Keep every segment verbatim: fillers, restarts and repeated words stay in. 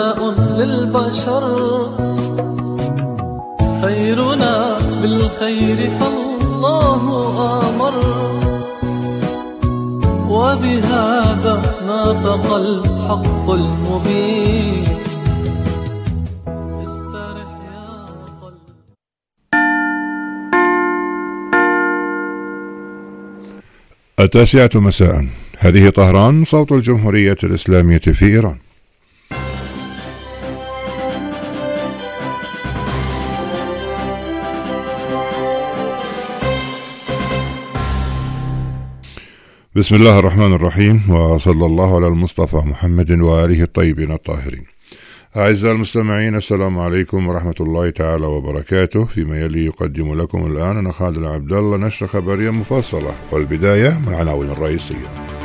للبشر خيرنا بالخير فالله آمر، وبهذا نطق الحق المبين. استرح يا قلب. التاسعة مساء، هذه طهران، صوت الجمهورية الإسلامية في إيران. بسم الله الرحمن الرحيم، وصلى الله على المصطفى محمد وآله الطيبين الطاهرين. أعزائي المستمعين، السلام عليكم ورحمة الله تعالى وبركاته. فيما يلي يقدم لكم الآن أنا خالد العبد الله نشرة خبرية مفصلة، والبداية من العناوين الرئيسية.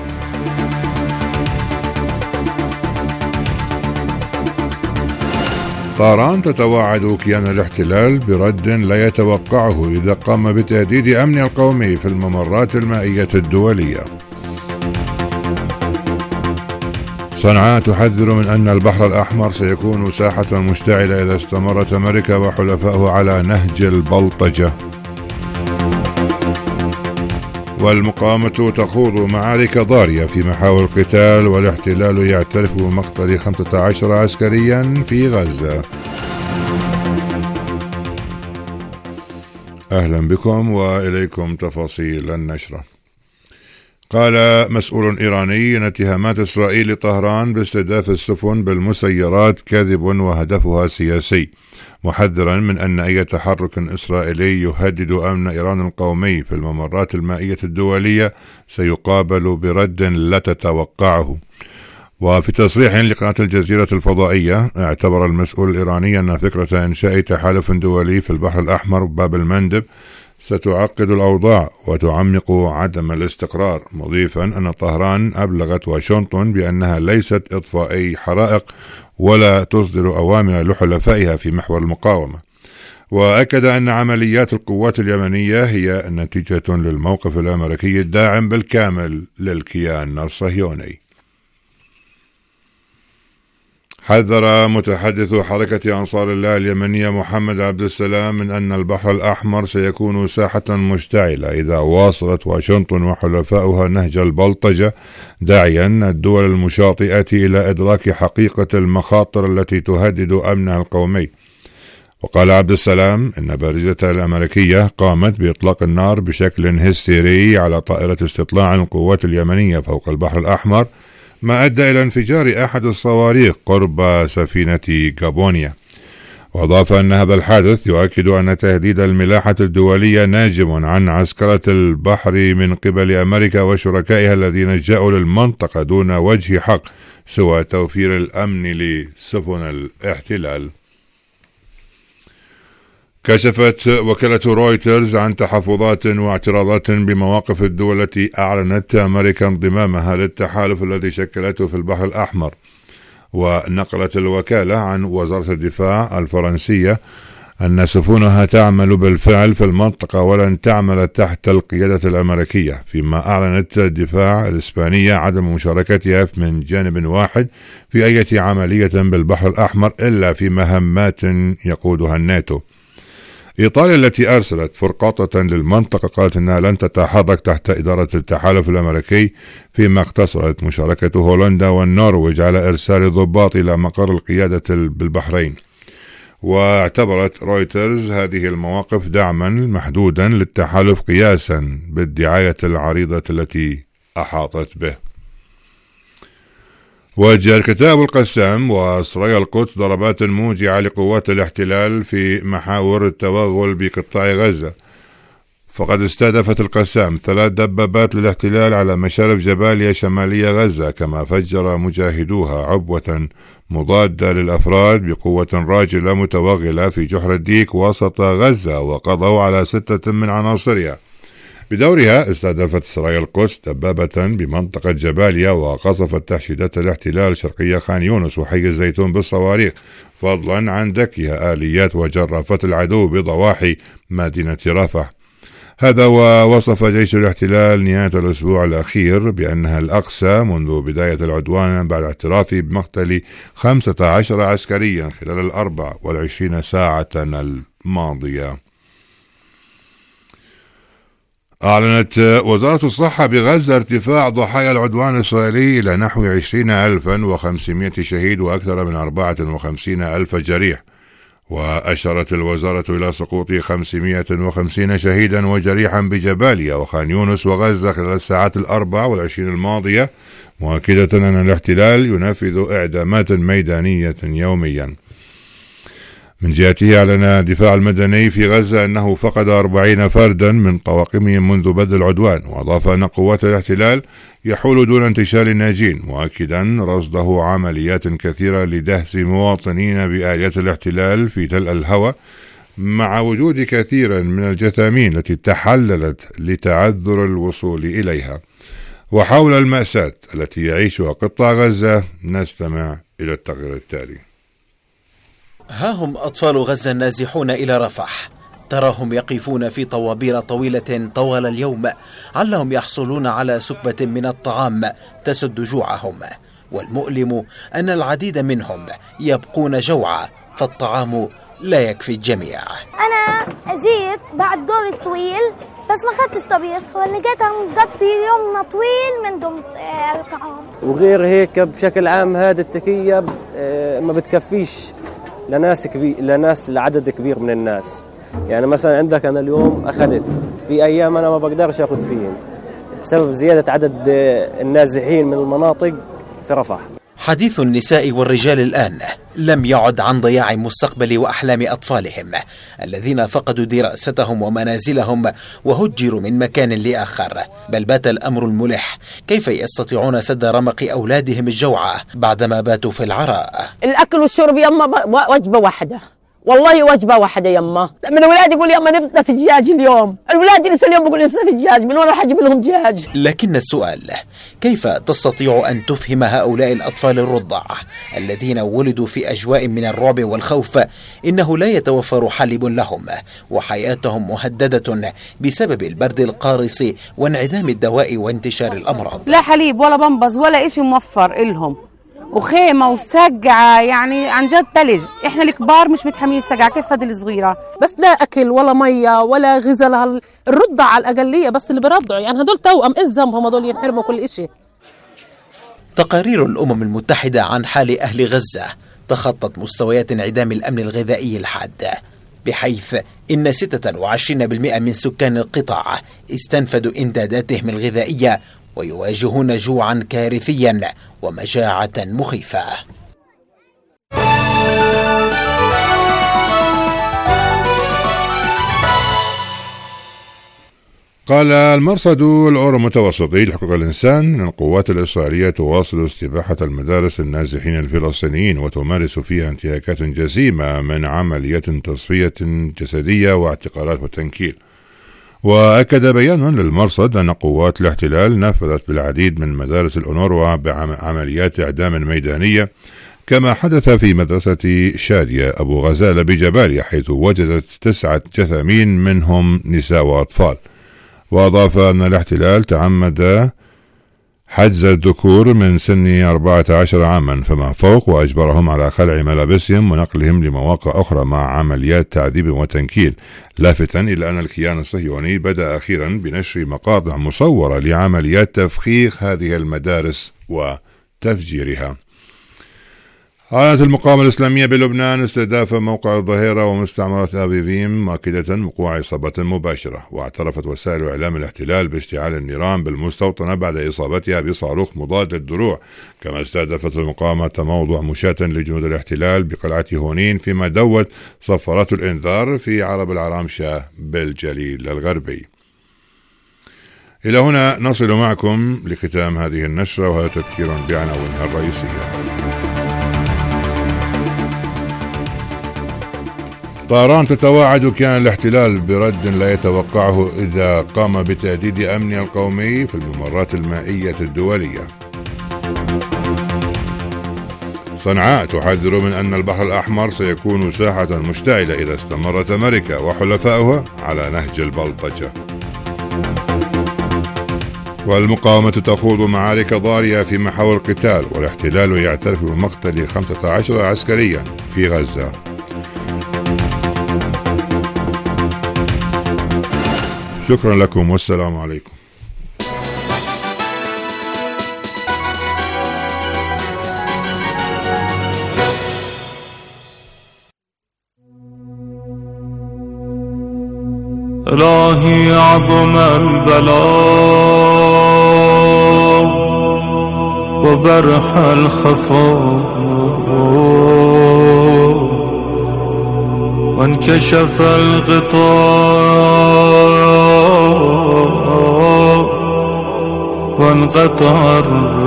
طهران تتوعد كيان الاحتلال برد لا يتوقعه إذا قام بتهديد أمن القومي في الممرات المائية الدولية. صنعاء تحذر من أن البحر الأحمر سيكون ساحة مشتعلة إذا استمرت أمريكا وحلفائه على نهج البلطجة. والمقاومة تخوض معارك ضارية في محاور القتال، والاحتلال يعترف بمقتل خمسة عشر عسكريا في غزة. أهلا بكم وإليكم تفاصيل النشرة. قال مسؤول إيراني إن اتهامات إسرائيل لطهران باستهداف السفن بالمسيرات كذب وهدفها سياسي، محذرا من أن أي تحرك إسرائيلي يهدد أمن إيران القومي في الممرات المائية الدولية سيقابل برد لا تتوقعه. وفي تصريح لقناة الجزيرة الفضائية، اعتبر المسؤول الإيراني أن فكرة إنشاء تحالف دولي في البحر الأحمر باب المندب ستعقد الأوضاع وتعمق عدم الاستقرار، مضيفا أن طهران أبلغت واشنطن بأنها ليست إطفائي حرائق ولا تصدر أوامر لحلفائها في محور المقاومة. وأكد أن عمليات القوات اليمنية هي نتيجة للموقف الأمريكي الداعم بالكامل للكيان الصهيوني. حذر متحدث حركة أنصار الله اليمنية محمد عبد السلام من أن البحر الأحمر سيكون ساحة مشتعلة إذا واصلت واشنطن وحلفاؤها نهج البلطجة، داعيا الدول المشاطئة إلى إدراك حقيقة المخاطر التي تهدد أمنها القومي. وقال عبد السلام إن بارزة الأمريكية قامت بإطلاق النار بشكل هستيري على طائرة استطلاع القوات اليمنية فوق البحر الأحمر، ما أدى إلى انفجار أحد الصواريخ قرب سفينة غابونيا. وأضاف أن هذا الحادث يؤكد أن تهديد الملاحة الدولية ناجم عن عسكرة البحر من قبل أمريكا وشركائها الذين جاءوا للمنطقة دون وجه حق سوى توفير الأمن لسفن الاحتلال. كشفت وكالة رويترز عن تحفظات واعتراضات بمواقف الدول التي أعلنت أمريكا انضمامها للتحالف الذي شكلته في البحر الأحمر. ونقلت الوكالة عن وزارة الدفاع الفرنسية أن سفنها تعمل بالفعل في المنطقة ولن تعمل تحت القيادة الأمريكية، فيما أعلنت الدفاع الإسبانية عدم مشاركتها من جانب واحد في أي عملية بالبحر الأحمر إلا في مهمات يقودها الناتو. إيطاليا التي أرسلت فرقاطة للمنطقة قالت أنها لن تتحرك تحت إدارة التحالف الأمريكي، فيما اقتصرت مشاركة هولندا والنرويج على إرسال ضباط إلى مقر القيادة بالبحرين. واعتبرت رويترز هذه المواقف دعما محدودا للتحالف قياسا بالدعاية العريضة التي أحاطت به. وجه الكتاب القسام وسرايا القدس ضربات موجعة لقوات الاحتلال في محاور التوغل بقطاع غزة، فقد استهدفت القسام ثلاث دبابات للاحتلال على مشارف جباليا شمالية غزة، كما فجر مجاهدوها عبوة مضادة للأفراد بقوة راجلة متوغلة في جحر الديك وسط غزة، وقضوا على ستة من عناصرها. بدورها استهدفت سرايا القدس دبابة بمنطقة جباليا وقصفت تحشيدات الاحتلال شرقية خان يونس وحي الزيتون بالصواريخ، فضلا عن دكها آليات وجرافات العدو بضواحي مدينة رفح. هذا ووصف جيش الاحتلال نهاية الأسبوع الأخير بأنها الأقصى منذ بداية العدوان بعد اعترافه بمقتل خمسة عشر عسكريا خلال الأربع والعشرين ساعة الماضية. أعلنت وزارة الصحة بغزة ارتفاع ضحايا العدوان الإسرائيلي إلى نحو عشرين ألفا وخمسمائة شهيد وأكثر من أربعة وخمسين ألف جريح، وأشارت الوزارة إلى سقوط خمسمائة وخمسين شهيدا وجريحا بجباليا وخان يونس وغزة خلال الساعات الأربع والعشرين الماضية، مؤكدة أن الاحتلال ينفذ إعدامات ميدانية يوميا. من جهته أعلن الدفاع المدني في غزة أنه فقد أربعين فردا من طواقمهم منذ بدء العدوان، وأضاف أن قوات الاحتلال يحول دون انتشال الناجين، مؤكدا رصده عمليات كثيرة لدهس مواطنين بآليات الاحتلال في تل الهوى، مع وجود كثير من الجثامين التي تحللت لتعذر الوصول إليها. وحول المأساة التي يعيشها قطاع غزة نستمع إلى التقرير التالي. ها هم أطفال غزة النازحون إلى رفح، تراهم يقفون في طوابير طويلة طوال اليوم علهم يحصلون على سكبة من الطعام تسد جوعهم، والمؤلم أن العديد منهم يبقون جوعا فالطعام لا يكفي الجميع. أنا جيت بعد دور طويل بس ما خدتش طبيخ، ولقيت نقضي يومنا طويل من دون طعام. وغير هيك بشكل عام هذا التكية ما بتكفيش لناس كبير، لناس لعدد كبير من الناس. يعني مثلا عندك أنا اليوم أخذت في أيام أنا ما بقدرش أخذ فيهن بسبب زيادة عدد النازحين من المناطق في رفح. حديث النساء والرجال الآن لم يعد عن ضياع مستقبل وأحلام أطفالهم الذين فقدوا دراستهم ومنازلهم وهجروا من مكان لآخر، بل بات الأمر الملح كيف يستطيعون سد رمق أولادهم الجوع بعدما باتوا في العراء. الأكل والشرب يما وجبة واحدة، والله وجبة واحدة يما. من الولاد يقول يما نفسنا في الدجاج اليوم، الولاد لسه اليوم بيقول نفسنا في الدجاج، من وين راح اجيب لهم دجاج؟ لكن السؤال كيف تستطيع أن تفهم هؤلاء الأطفال الرضع الذين ولدوا في أجواء من الرعب والخوف إنه لا يتوفر حليب لهم وحياتهم مهددة بسبب البرد القارس وانعدام الدواء وانتشار الأمراض؟ لا حليب ولا بنبز ولا إشي موفر إلهم، وخيمة وسقعة، يعني عن جد تلج. احنا الكبار مش متحملين السقعة، كيف هذه الصغيرة؟ بس لا اكل ولا مية ولا غذاء، الرضع على الاقلية بس اللي برضعوا، يعني هدول توأم ايش ذنبهم هدول ينحرموا كل اشي. تقارير الأمم المتحدة عن حال أهل غزة تخطت مستويات انعدام الأمن الغذائي الحاد، بحيث إن ستة وعشرين بالمئة من سكان القطاع استنفدوا إمداداتهم الغذائية ويواجهون جوعا كارثيا ومجاعة مخيفة. قال المرصد الأورو المتوسطي لحقوق الإنسان أن القوات الإسرائيلية تواصل استباحة المدارس النازحين الفلسطينيين وتمارس فيها انتهاكات جسيمة من عمليات تصفية جسدية واعتقالات وتنكيل. وأكد بيان للمرصد أن قوات الاحتلال نفذت بالعديد من مدارس الأونروا بعمليات إعدام ميدانية، كما حدث في مدرسة شادية أبو غزالة بجباليا، حيث وجدت تسعة جثامين منهم نساء وأطفال. وأضاف أن الاحتلال تعمد حجز الذكور من سن أربعة عشر عاما فما فوق، وأجبرهم على خلع ملابسهم ونقلهم لمواقع أخرى مع عمليات تعذيب وتنكيل، لافتا إلى أن الكيان الصهيوني بدأ أخيرا بنشر مقاطع مصورة لعمليات تفخيخ هذه المدارس وتفجيرها. أعلنت المقاومة الإسلامية بلبنان استهداف موقع الظهيرة ومستعمرة أبيفيم، مؤكدة وقوع إصابة مباشرة. واعترفت وسائل إعلام الاحتلال باشتعال النيران بالمستوطنة بعد إصابتها بصاروخ مضاد للدروع. كما استهدفت المقاومة موضع مشاة لجنود الاحتلال بقلعة هونين، فيما دوت صفارات الإنذار في عرب العرامشة بالجليل الغربي. إلى هنا نصل معكم لختام هذه النشرة، وهذا تذكير بعناوينها الرئيسية. طهران تتواعد كيان الاحتلال برد لا يتوقعه إذا قام بتهديد أمنها القومي في الممرات المائية الدولية. صنعاء تحذر من أن البحر الأحمر سيكون ساحة مشتعلة إذا استمرت أمريكا وحلفائها على نهج البلطجة. والمقاومة تخوض معارك ضارية في محاور القتال، والاحتلال يعترف بمقتل خمسة عشر عسكريا في غزة. شكرا لكم والسلام عليكم. إلهي عظم البلاء وبرح الخفاء وانكشف الغطاء وانقطع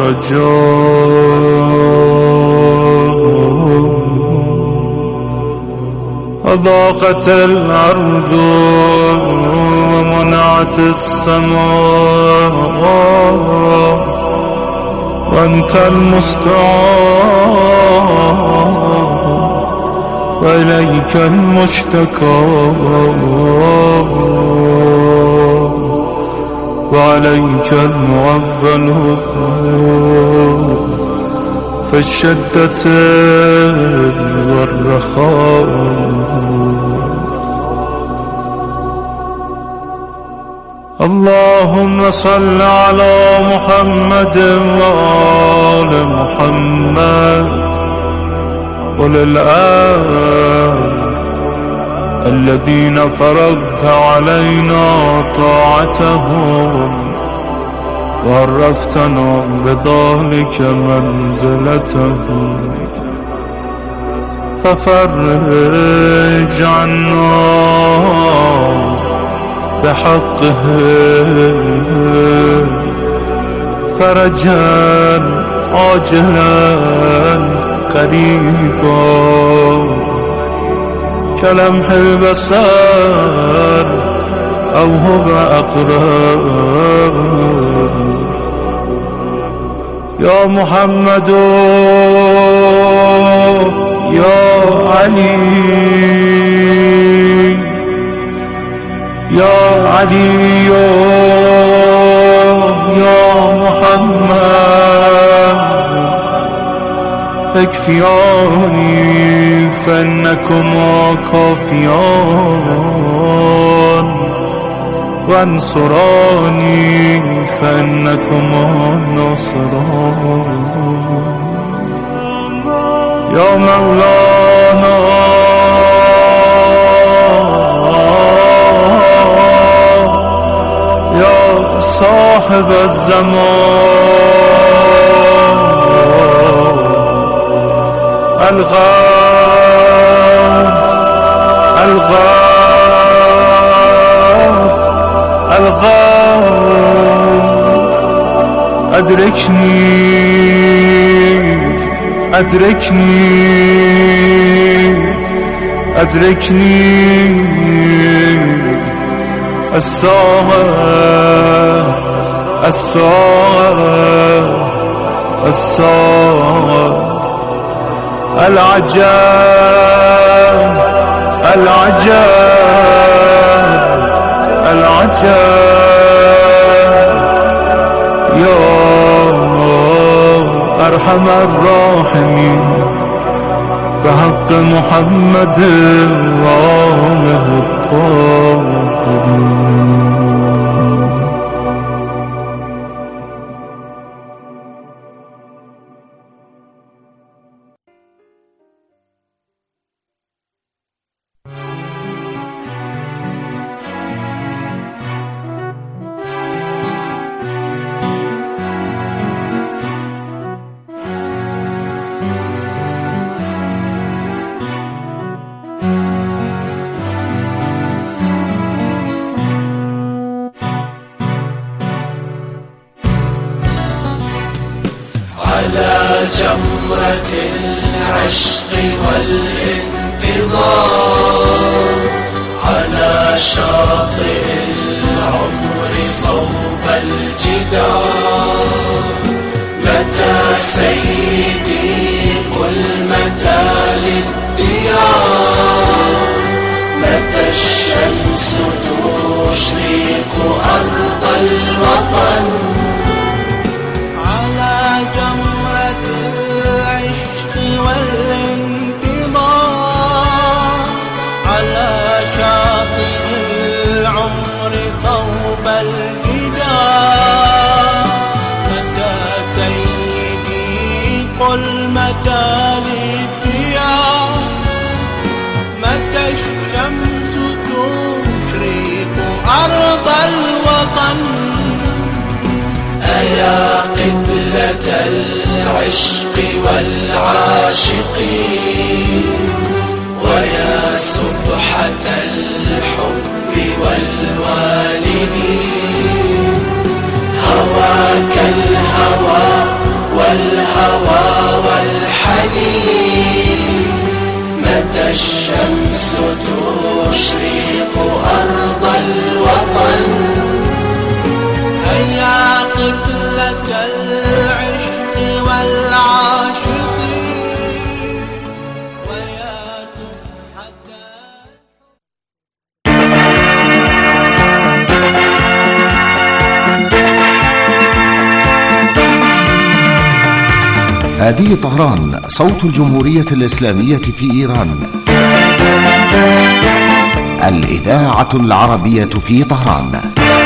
الرجاء وضاقت الأرض ومنعت السماء وأنت المستعان وإليك المشتكى وعليك المعول في الشدة والرخاء. اللهم صل على محمد وآل محمد وللآل الذين فرضت علينا طاعتهم وعرفتنا بذلك منزلتهم، ففرج عنا بحقه فرجا عاجلا قريبا كلمح البصر أو هو أقرب. يا محمد يا علي يا علي يا محمد اكفياني فإنكما كافيان وانصراني فإنكما ناصران. يا مولانا يا صاحب الزمان الغاث الغاث الغاث أدركني أدركني أدركني الساعة الساعة الساعة العجاب العجاب العجاب. يا أرحم الراحمين بحق محمد وآله الطاهرين. جمرة العشق والانتظار على شاطئ العمر صوب الجدار. متى سيدي قل متى للديار، متى الشمس تشرق أرض الوطن على جمرة العشق والانتظار على شاطئ العمر صوب الجدار متى سيدي قل متى للديار متى الشمس تشرق أرض الوطن أيا قبلة العشق والعاشقين ويا سبحة الحب والوالدين هواك الهوى والهوى والحنين متى الشمس تشرق أرض الوطن هيا قبلة العشق والعاشقين ويا سبحة هذه طهران، صوت الجمهورية الإسلامية في إيران، الإذاعة العربية في طهران.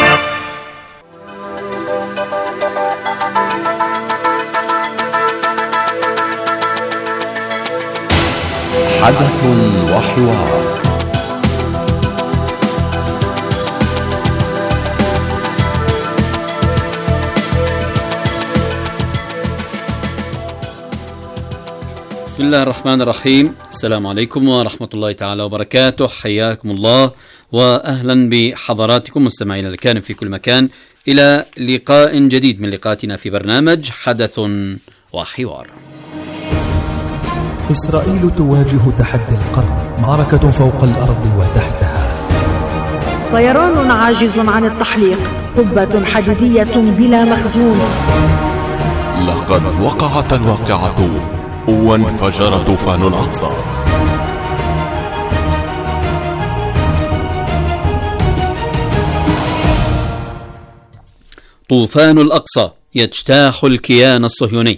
حدث وحوار. بسم الله الرحمن الرحيم. السلام عليكم ورحمة الله تعالى وبركاته. حياكم الله وأهلا بحضراتكم مستمعينا الكرام في كل مكان إلى لقاء جديد من لقاءاتنا في برنامج حدث وحوار. إسرائيل تواجه تحدي القرن، معركة فوق الأرض وتحتها. طيران عاجز عن التحليق، قبة حديدية بلا مخزون. لقد وقعت الواقعة وانفجر طوفان الأقصى. طوفان الأقصى يجتاح الكيان الصهيوني.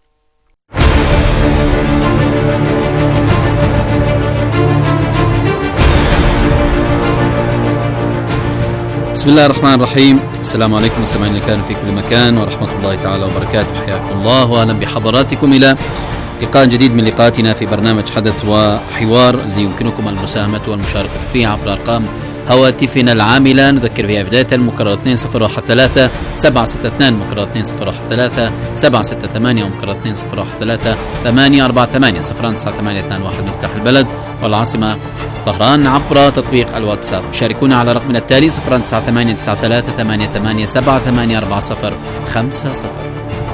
بسم الله الرحمن الرحيم. السلام عليكم مستمعينا الكرام في كل مكان ورحمة الله تعالى وبركاته. حياكم الله وأهلا بحضراتكم إلى لقاء جديد من لقاءاتنا في برنامج حدث وحوار الذي يمكنكم المساهمة والمشاركة فيه عبر أرقام هواتفنا العاملة. نذكر فيها بداية المكرر اثنين صفر واحد ثلاثة سبعة ستة اثنين مكرر اثنين صفر واحد ثلاثة سبعة ستة ثمانية ومكرر اثنين صفر واحد ثلاثة ثمانية أربعة ثمانية صفر تسعة ثمانية اثنين واحد مفتاح البلد والعاصمة طهران عبر تطبيق الواتساب. شاركونا على رقمنا التالي صفر تسعة ثمانية تسعة ثلاثة ثمانية ثمانية سبعة ثمانية أربعة صفر خمسة صفر.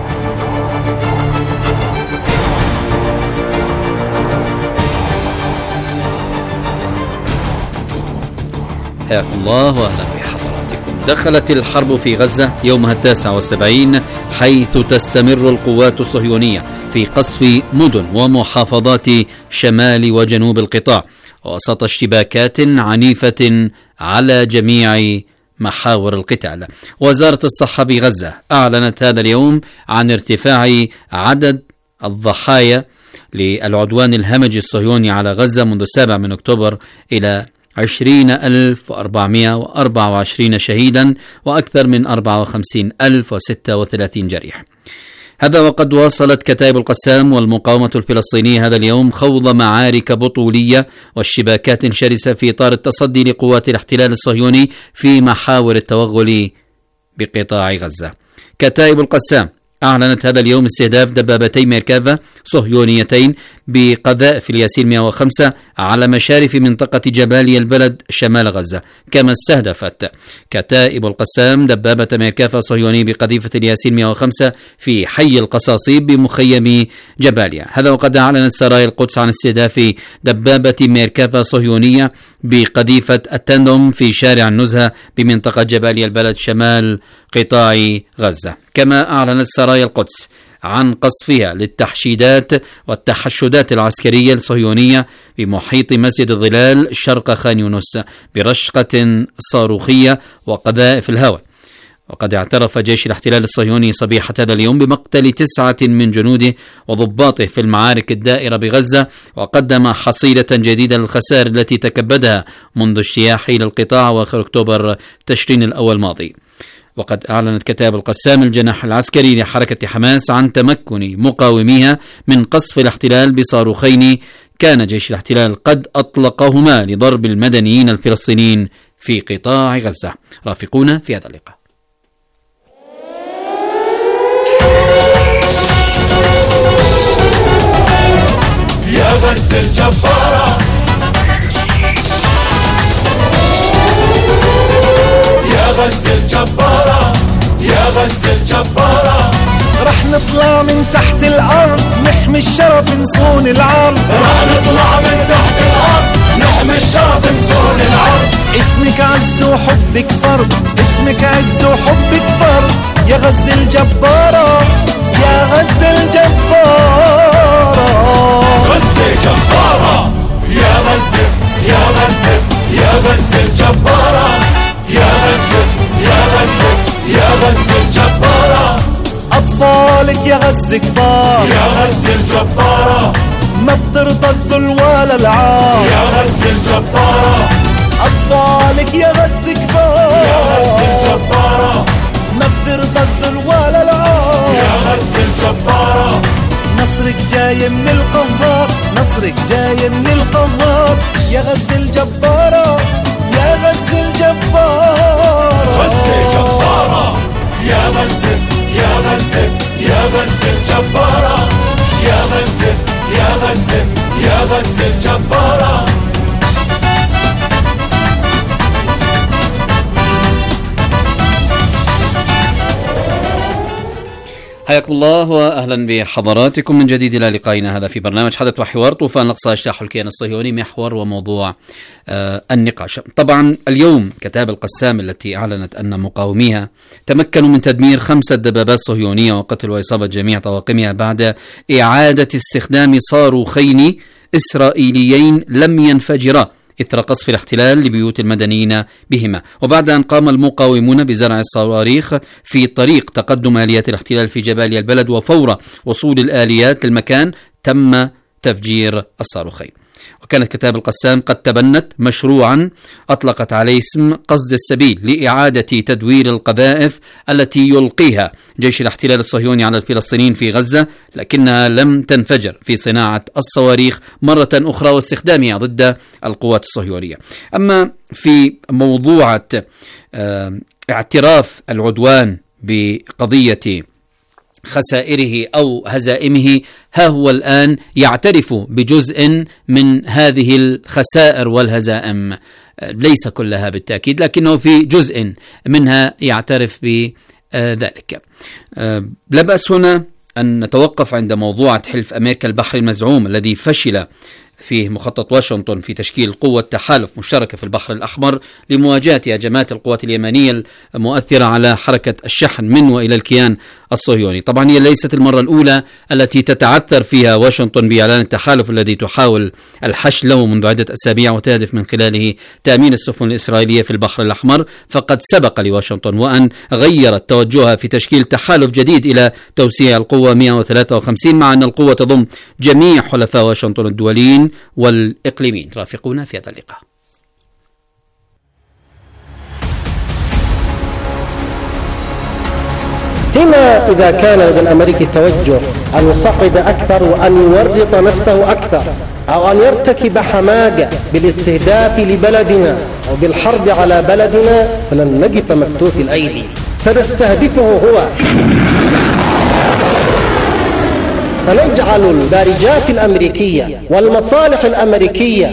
حياكم الله وأهلا بحضراتكم. دخلت الحرب في غزة يومها التاسع والسبعين، حيث تستمر القوات الصهيونية في قصف مدن ومحافظات شمال وجنوب القطاع وسط اشتباكات عنيفة على جميع محاور القتال. وزارة الصحة بغزة أعلنت هذا اليوم عن ارتفاع عدد الضحايا للعدوان الهمجي الصهيوني على غزة منذ السابع من أكتوبر إلى عشرين ألف وأربعمائة وأربعة وعشرين شهيدا وأكثر من أربعة وخمسين ألف وستة وثلاثين جريح. هذا وقد واصلت كتائب القسام والمقاومة الفلسطينية هذا اليوم خوض معارك بطولية واشتباكات شرسة في إطار التصدي لقوات الاحتلال الصهيوني في محاور التوغل بقطاع غزة. كتائب القسام أعلنت هذا اليوم استهداف دبابتي ميركافا صهيونيتين بقذائف الياسين مئة وخمسة على مشارف منطقة جباليا البلد شمال غزة. كما استهدفت كتائب القسام دبابة ميركافا صهيوني بقذيفة الياسين مئة وخمسة في حي القصاصيب بمخيم جباليا. هذا وقد أعلنت سرايا القدس عن استهداف دبابة ميركافا صهيونية بقذيفة التندوم في شارع النزهة بمنطقة جباليا البلد شمال قطاع غزة. كما أعلنت سرايا القدس عن قصفها للتحشيدات والتحشدات العسكرية الصهيونية بمحيط مسجد الظلال شرق خان يونس برشقة صاروخية وقذائف الهواء. وقد اعترف جيش الاحتلال الصهيوني صبيحة هذا اليوم بمقتل تسعة من جنوده وضباطه في المعارك الدائرة بغزة، وقدم حصيلة جديدة للخسائر التي تكبدها منذ اجتياحه إلى القطاع أواخر أكتوبر تشرين الأول الماضي. وقد أعلنت كتائب القسام الجناح العسكري لحركة حماس عن تمكن مقاوميها من قصف الاحتلال بصاروخين كان جيش الاحتلال قد أطلقهما لضرب المدنيين الفلسطينيين في قطاع غزة. رافقونا في هذا اللقاء. يا غزة الجبارة، يا غزة الجبارة، يا غزة الجبارة، رح نطلع من تحت الأرض نحمي الشرف نصون العرض، رح نطلع من تحت الأرض نحمي الشرف نصون العرض. اسمك عز وحبك فرض، اسمك عز وحبك فرض، يا غزة الجبارة، يا غزة الجبارة، غزة جبارة، يا غزة، يا غزة، يا غزة الجبارة، يا غزة، يا غزة، يا غزة الجبارة. أطفالك يا غزة كبار، يا غزة الجبارة، ما بترضى الذل ولا العار، يا غزة الجبارة. أطفالك يا غزة كبار، يا غزة الجبارة، ما بترضى الذل ولا العار، يا غزة الجبارة. نصرك جاي من القهار، نصرك جاي من القهار، يا غزة الجبارة، يا غزة الجبارة، غزة جبارة، يا غزة، يا غزة، يا غزة الجبارة، يا غزة، يا غزة، يا غزة الجبارة. حياكم الله واهلا بحضراتكم من جديد الى لقائنا هذا في برنامج حدث وحوار طوفان الاقصى اجتاح الكيان الصهيوني، محور وموضوع آه النقاش. طبعا اليوم كتائب القسام التي اعلنت ان مقاوميها تمكنوا من تدمير خمسه دبابات صهيونيه وقتل واصابه جميع طواقمها بعد اعاده استخدام صاروخين اسرائيليين لم ينفجرا إثر قصف الاحتلال لبيوت المدنيين بهما، وبعد أن قام المقاومون بزرع الصواريخ في طريق تقدم آليات الاحتلال في جباليا البلد، وفور وصول الآليات للمكان تم تفجير الصاروخين. وكانت كتائب القسام قد تبنت مشروعا أطلقت عليه اسم قصد السبيل لإعادة تدوير القذائف التي يلقيها جيش الاحتلال الصهيوني على الفلسطينيين في غزة، لكنها لم تنفجر في صناعة الصواريخ مرة أخرى واستخدامها ضد القوات الصهيونية. أما في موضوع اعتراف العدوان بقضية خسائره أو هزائمه، ها هو الآن يعترف بجزء من هذه الخسائر والهزائم، ليس كلها بالتأكيد لكنه في جزء منها يعترف بذلك. لا بأس هنا أن نتوقف عند موضوع حلف أمريكا البحري المزعوم الذي فشل فيه مخطط واشنطن في تشكيل قوة تحالف مشتركة في البحر الأحمر لمواجهة هجمات القوات اليمنية المؤثرة على حركة الشحن من وإلى الكيان الصهيوني. طبعا هي ليست المرة الأولى التي تتعثر فيها واشنطن بإعلان التحالف الذي تحاول الحشد له منذ عدة أسابيع وتهدف من خلاله تأمين السفن الإسرائيلية في البحر الأحمر. فقد سبق لواشنطن وأن غيرت توجهها في تشكيل تحالف جديد إلى توسيع القوة مئة وثلاثة وخمسين، مع أن القوة تضم جميع حلفاء واشنطن الدوليين والإقليميين. رافقونا في هذا اللقاء. فيما إذا كان لدى الأمريكي التوجه أن يصعد أكثر وأن يورط نفسه أكثر أو أن يرتكب حماقة بالاستهداف لبلدنا أو بالحرب على بلدنا، فلن نقف مكتوف الأيدي، سنستهدفه هو. سنجعل البارجات الأمريكية والمصالح الأمريكية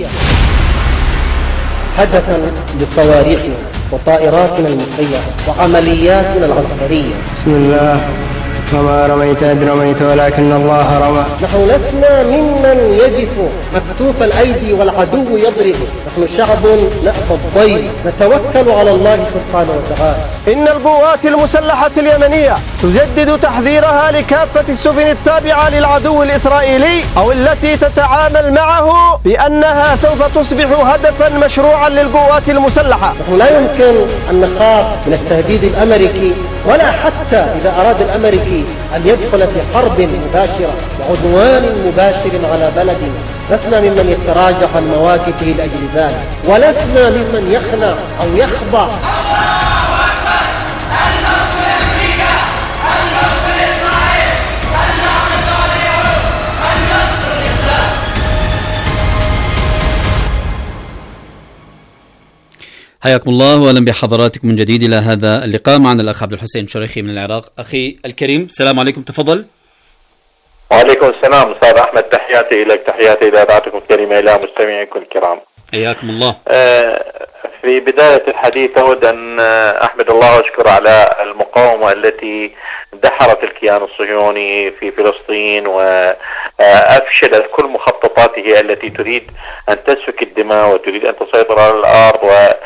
هدفا لصواريخنا وطائراتنا المسيرة وعملياتنا العسكرية. بسم الله وما رميت إذ رميت ولكن الله رمى. نحن لسنا ممن يجف مكتوف الأيدي والعدو يضرب، نحن شعب نأبى الضيل نتوكل على الله سبحانه وتعالى. إن القوات المسلحة اليمنية تجدد تحذيرها لكافة السفن التابعة للعدو الإسرائيلي أو التي تتعامل معه بأنها سوف تصبح هدفا مشروعا للقوات المسلحة. نحن لا يمكن أن نخاف من التهديد الأمريكي، ولا حتى إذا أراد الأمريكي أن يدخل في حرب مباشرة وعدوان مباشر على بلدنا. لسنا ممن يتراجع عن مواقفه لأجل ذلك، ولسنا ممن يخنع أو يخضع. حياكم الله واهلا بحضراتكم من جديد الى هذا اللقاء. معنا الاخ عبد الحسين شريخي من العراق. اخي الكريم السلام عليكم، تفضل. وعليكم السلام استاذ احمد، تحياتي اليك، تحياتي الى اذاعتكم الكريمه، الى مستمعيكم الكرام. حياكم الله. في بدايه الحديث اود ان احمد الله واشكر على المقاومه التي دحرت الكيان الصهيوني في فلسطين وافشلت كل مخططاته التي تريد ان تسفك الدماء وتريد ان تسيطر على الارض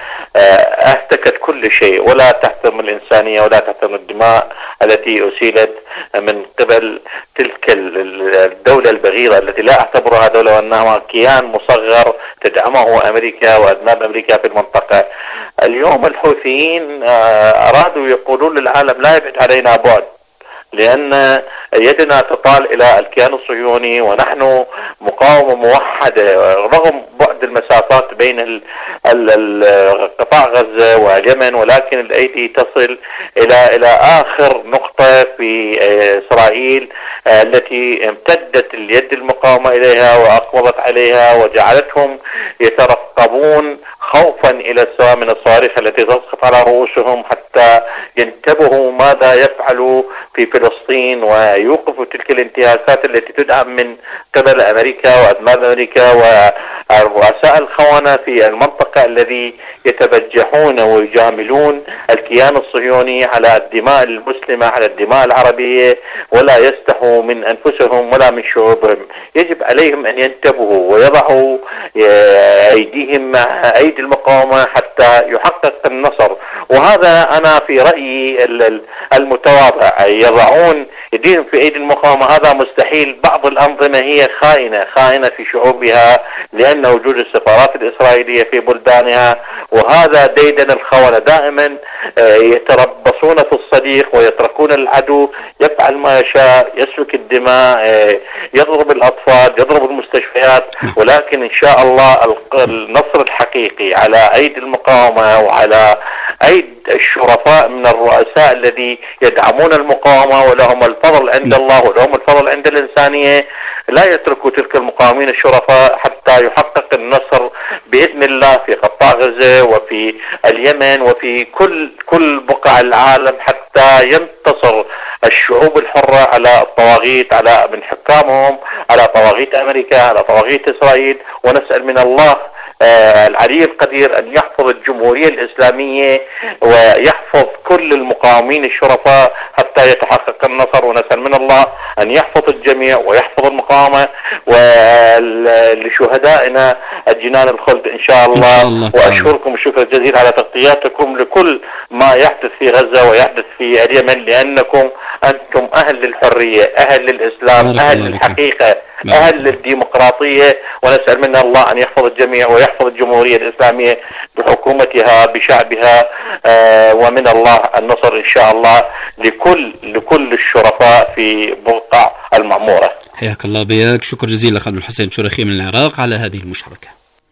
واهتكت كل شيء، ولا تحترم الانسانيه ولا تحترم الدماء التي اسيلت من قبل تلك الدوله البغيضه التي لا اعتبرها دوله وانها كيان مصغر تدعمه امريكا واذناب امريكا في المنطقه. اليوم الحوثيين ارادوا يقولون للعالم لا يبعد علينا بعد، لأن يدنا تطال إلى الكيان الصهيوني ونحن مقاومة موحدة رغم بعد المسافات بين قطاع غزة واليمن، ولكن الأيدي تصل إلى إلى آخر نقطة في إسرائيل التي امتدت اليد المقاومة إليها وأقبضت عليها وجعلتهم يترقبون خوفا إلى السماء من الصواريخ التي تسقط على رؤوسهم حتى ينتبهوا ماذا يفعلوا في فلسطين ويوقفوا تلك الانتهاكات التي تدعم من قبل أمريكا وأذناب أمريكا ورؤساء الخونة في المنطقة الذي يتبجحون ويجاملون الكيان الصهيوني على الدماء المسلمة، على الدماء العربية، ولا يستحوا من أنفسهم ولا من شعوبهم. يجب عليهم أن ينتبهوا ويضعوا أيديهم مع أيدي المقاومة حتى يحقق النصر. وهذا أنا في رأيي المتواضع، يضعون يديهم في أيدي المقاومة هذا مستحيل. بعض الأنظمة هي خائنة خائنة في شعوبها لأن وجود السفارات الإسرائيلية في بلدانها، وهذا ديدن الخونة دائما يتربصون في الصديق ويتركون العدو يفعل ما يشاء، يسفك الدماء، يضرب الأطفال، يضرب المستشفيات. ولكن إن شاء الله النصر الحقيقي على أيدي المقاومة وعلى أيدي الشرفاء من الرؤساء الذي يدعمون المقاومة ولهم الفضل عند الله ولهم الفضل عند الإنسانية. لا يتركوا تلك المقاومين الشرفاء حتى يحقق النصر بإذن الله في قطاع غزة وفي اليمن وفي كل كل بقاع العالم، حتى ينتصر الشعوب الحرة على الطواغيت، على من حكامهم، على طواغيت أمريكا، على طواغيت إسرائيل. ونسأل من الله آه العلي القدير أن يحفظ الجمهورية الإسلامية ويحفظ كل المقاومين الشرفاء حتى يتحقق النصر. ونسأل من الله أن يحفظ الجميع ويحفظ المقاومة ولشهدائنا الجنان الخلد إن شاء الله, إن شاء الله. وأشكركم الشكر الجزيل على تغطياتكم لكل ما يحدث في غزة ويحدث في اليمن، لأنكم أنتم أهل للحرية، أهل للإسلام، أهل للحقيقة، أهل للديمقراطية. ونسأل من الله أن يحفظ الجميع ويحفظ الجمهورية الإسلامية بحكومتها بشعبها، آه ومن الله النصر إن شاء الله لكل لكل الشرفاء في بقاع المعمورة. حياك الله بياك، شكر جزيلا أخ عبد الحسين شريخي من العراق على هذه المشاركة.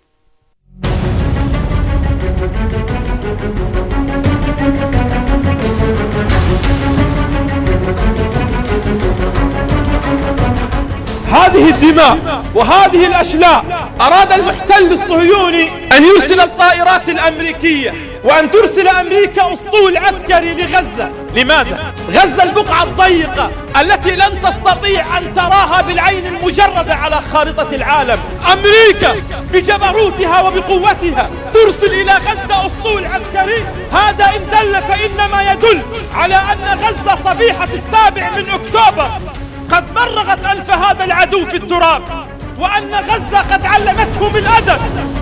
هذه الدماء وهذه الأشلاء أراد المحتل الصهيوني أن يرسل الطائرات الأمريكية وأن ترسل أمريكا أسطول عسكري لغزة. لماذا؟ غزة البقعة الضيقة التي لن تستطيع أن تراها بالعين المجردة على خارطة العالم. أمريكا بجبروتها وبقوتها ترسل إلى غزة أسطول عسكري، هذا إن دل فإنما يدل على أن غزة صبيحة السابع من أكتوبر قد مرغت أنف هذا العدو في التراب، وأن غزة قد علمته بالأدب.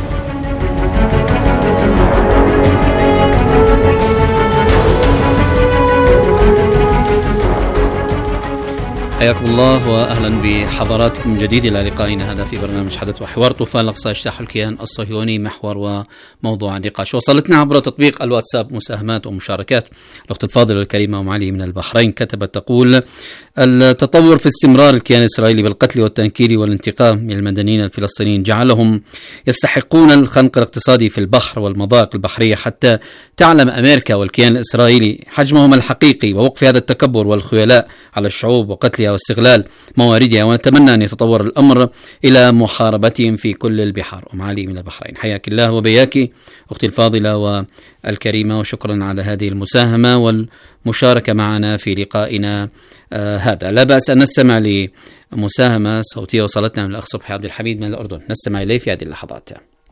حياكم الله واهلا بحضراتكم من جديد الى لقائنا هذا في برنامج حدث وحوار. طوفان الاقصى اجتاح الكيان الصهيوني، محور وموضوع النقاش. وصلتنا عبر تطبيق الواتساب مساهمات ومشاركات. الاخت الفاضله الكريمه ام علي من البحرين كتبت تقول: التطور في استمرار الكيان الاسرائيلي بالقتل والتنكيل والانتقام من المدنيين الفلسطينيين جعلهم يستحقون الخنق الاقتصادي في البحر والمضائق البحريه، حتى تعلم امريكا والكيان الاسرائيلي حجمهم الحقيقي ووقف هذا التكبر والخيلاء على الشعوب وقتلها واستغلال مواردها، ونتمنى أن يتطور الأمر إلى محاربتهم في كل البحار. أم علي من البحرين، حياك الله وبياك أختي الفاضلة والكريمة، وشكرا على هذه المساهمة والمشاركة معنا في لقائنا آه هذا. لا بأس أن نستمع لمساهمة صوتية وصلتنا من الأخ صبحي عبد الحميد من الأردن، نستمع إليه في هذه اللحظات.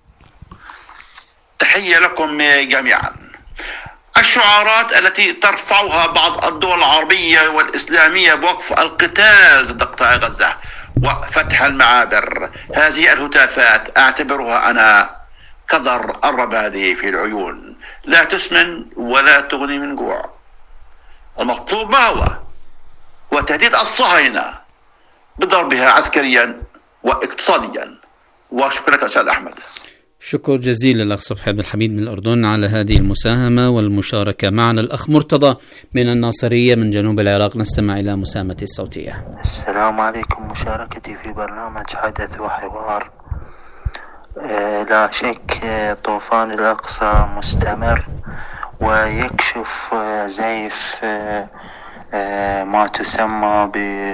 تحية لكم جميعا. الشعارات التي ترفعها بعض الدول العربية والإسلامية بوقف القتال ضد قطاع غزة وفتح المعابر، هذه الهتافات أعتبرها أنا كضر الربادي في العيون، لا تسمن ولا تغني من جوع. المطلوب ما هو؟ وتهديد الصهاينة بضربها عسكريا واقتصاديا. وشكرا لك أستاذ أحمد. شكر جزيل للأخ صبحي عبد الحميد من الأردن على هذه المساهمة والمشاركة معنا. الأخ مرتضى من الناصرية من جنوب العراق، نستمع إلى مساهمته الصوتية. السلام عليكم، مشاركتي في برنامج حدث وحوار. آه لا شك طوفان الأقصى مستمر ويكشف آه زيف آه آه ما تسمى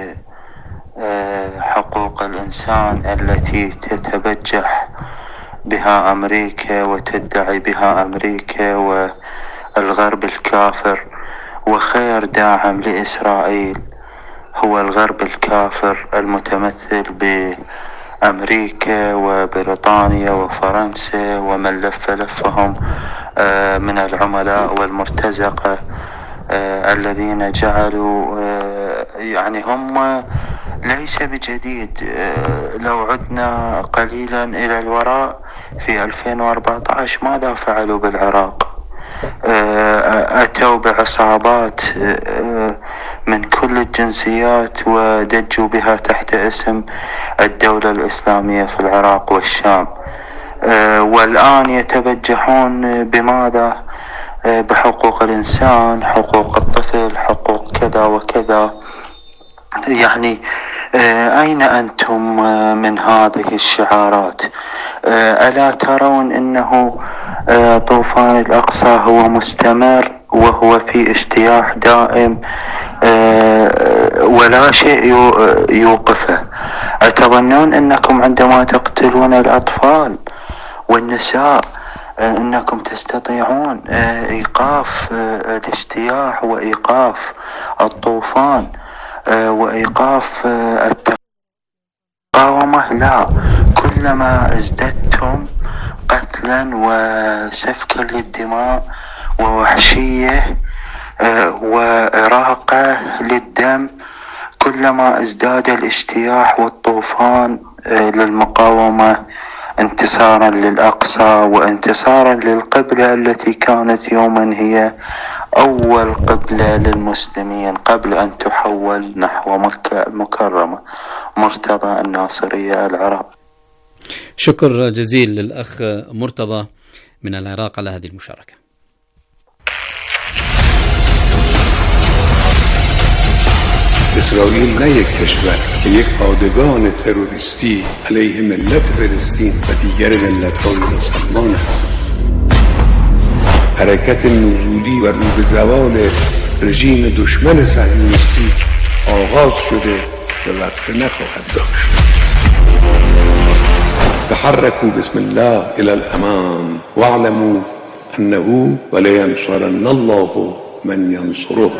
بحقوق الإنسان التي تتبجح بها أمريكا وتدعي بها أمريكا والغرب الكافر، وخير داعم لإسرائيل هو الغرب الكافر المتمثل بأمريكا وبريطانيا وفرنسا ومن لف لفهم من العملاء والمرتزقة الذين جعلوا يعني هم ليس بجديد. لو عدنا قليلا إلى الوراء في ألفين وأربعة عشر ماذا فعلوا بالعراق؟ أتوا بعصابات من كل الجنسيات ودجوا بها تحت اسم الدولة الإسلامية في العراق والشام، والآن يتبجحون بماذا؟ بحقوق الإنسان، حقوق الطفل، حقوق كذا وكذا. يعني أين أنتم من هذه الشعارات؟ ألا ترون أنه طوفان الأقصى هو مستمر وهو في اجتياح دائم ولا شيء يوقفه؟ أتظنون أنكم عندما تقتلون الأطفال والنساء أنكم تستطيعون إيقاف الاجتياح وإيقاف الطوفان وإيقاف التقاومة؟ لا، كلما ازددتم قتلا وسفكا للدماء ووحشية وإراقة للدم، كلما ازداد الاجتياح والطوفان للمقاومة انتصارا للأقصى وانتصارا للقبلة التي كانت يوما هي أول قبلة للمسلمين قبل أن تحول نحو مكة المكرمة. مرتضى الناصرية، العراق. شكر جزيل للأخ مرتضى من العراق على هذه المشاركة. اسرائیل نه یک کشور، یک پادگان تروریستی علیه ملت فلسطین و دیگر ملت‌های مسلمان است. حرکت نزولی و رو به زوال رژیم دشمن صهیونیستی آغاز شده و وقفه نخواهد داشت. تحركوا بسم الله إلى الأمام واعلموا أنه ولينصرن الله من ينصره.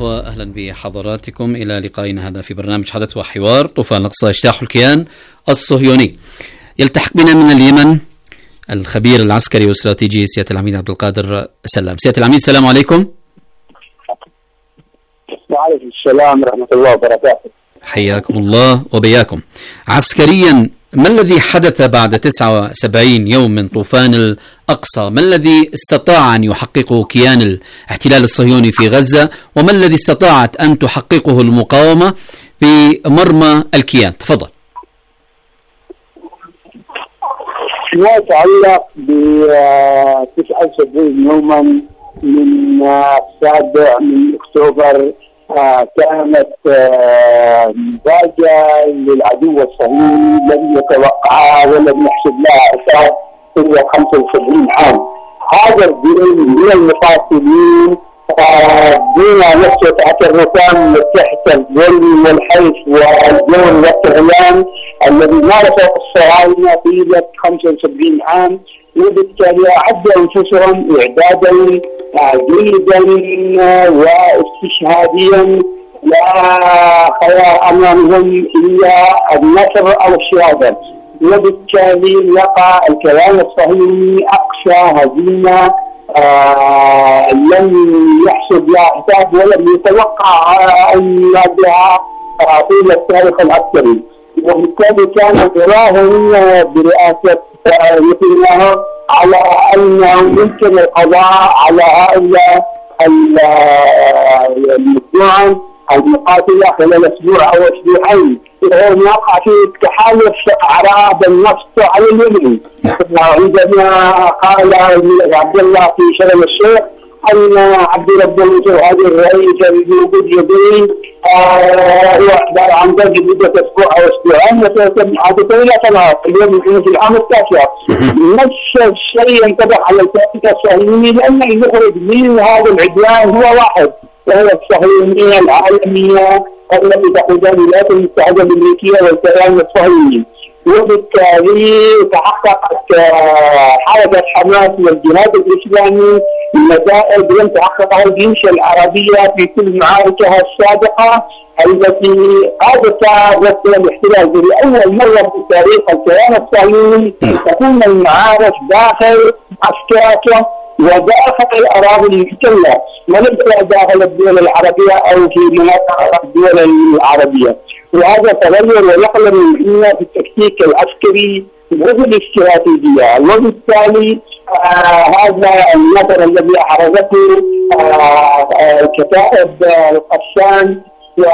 وأهلا بحضراتكم إلى لقائنا هذا في برنامج حدث وحوار. طوفان الأقصى اجتاح الكيان الصهيوني. يلتحق بنا من اليمن الخبير العسكري والاستراتيجي سيادة العميد عبد القادر سلام. سيادة العميد السلام عليكم. وعليكم السلام ورحمة الله وبركاته. حياكم الله وبياكم. عسكريا ما الذي حدث بعد تسعة وسبعين يوم من طوفان الأقصى؟ ما الذي استطاع أن يحققه كيان الاحتلال الصهيوني في غزة، وما الذي استطاعت أن تحققه المقاومة في مرمى الكيان؟ تفضل. ما يتعلق ب تسعة وسبعين يوما من السابع من أكتوبر آه كانت آه مفاجأة للعدو الصهيوني لم يتوقعها ولم يحسب لها حساب إلا خمسة وسبعين عام. هذا الجيل من المقاتلين دون نفسه تحت الركام تحت الظلم والحيف والجور والطغيان الذي مارسه الصهاينة طيلة خمسة وسبعين عام، وبالتالي أعدوا أنفسهم إعدادا جيدا واستشهاديا لا خيار أمامهم إلا النصر أو الشهادة. وبالتالي لقى الكيان الصهيوني أقصى هزيمة آه لم يحسب لها حساب ولم يتوقع أن يواجهها طيلة التاريخ العسكري. وبالتالي كان إراهم برئاسة نتنياهو على أنه يمكن القضاء على هؤلاء المجموعة المقاتلة خلال أسبوع أو أسبوعين. وقع في تحالف أعراب النفط على اليمن عندما قال عبد الله في شرم الشيخ أن عبد ربه هذه الرئيس الوجود يدين هو عبارة عن ضرب مدة أسبوع أو أسبوعين وسيتم عادة إلى ثلاث اليوم في العام التاسع. نفس الشيء ينطبق على الكيان الصهيوني لأن المخرج من هذا العدوان هو واحد، وهو الصهيونية العالمية التي تقودها الولايات المتحدة الأمريكية والكيان الصهيوني. وبالتالي تحققت حركة حماس والجهاد الإسلامي النتائج لم تحققها الجيوش العربية في كل معاركها السابقة التي قادت غزة الاحتلال. لأول مرة في تاريخ الكيان الصهيوني تكون المعارك داخل أسكاته وداخل الأراضي المحتلة وليس داخل الدول العربية أو في مناطق الدول العربية. وهذا تغير ونقل منا في التكتيك العسكري وفي الاستراتيجية. وبالتالي آه هذا النظر الذي أحرزته آه كتائب القسام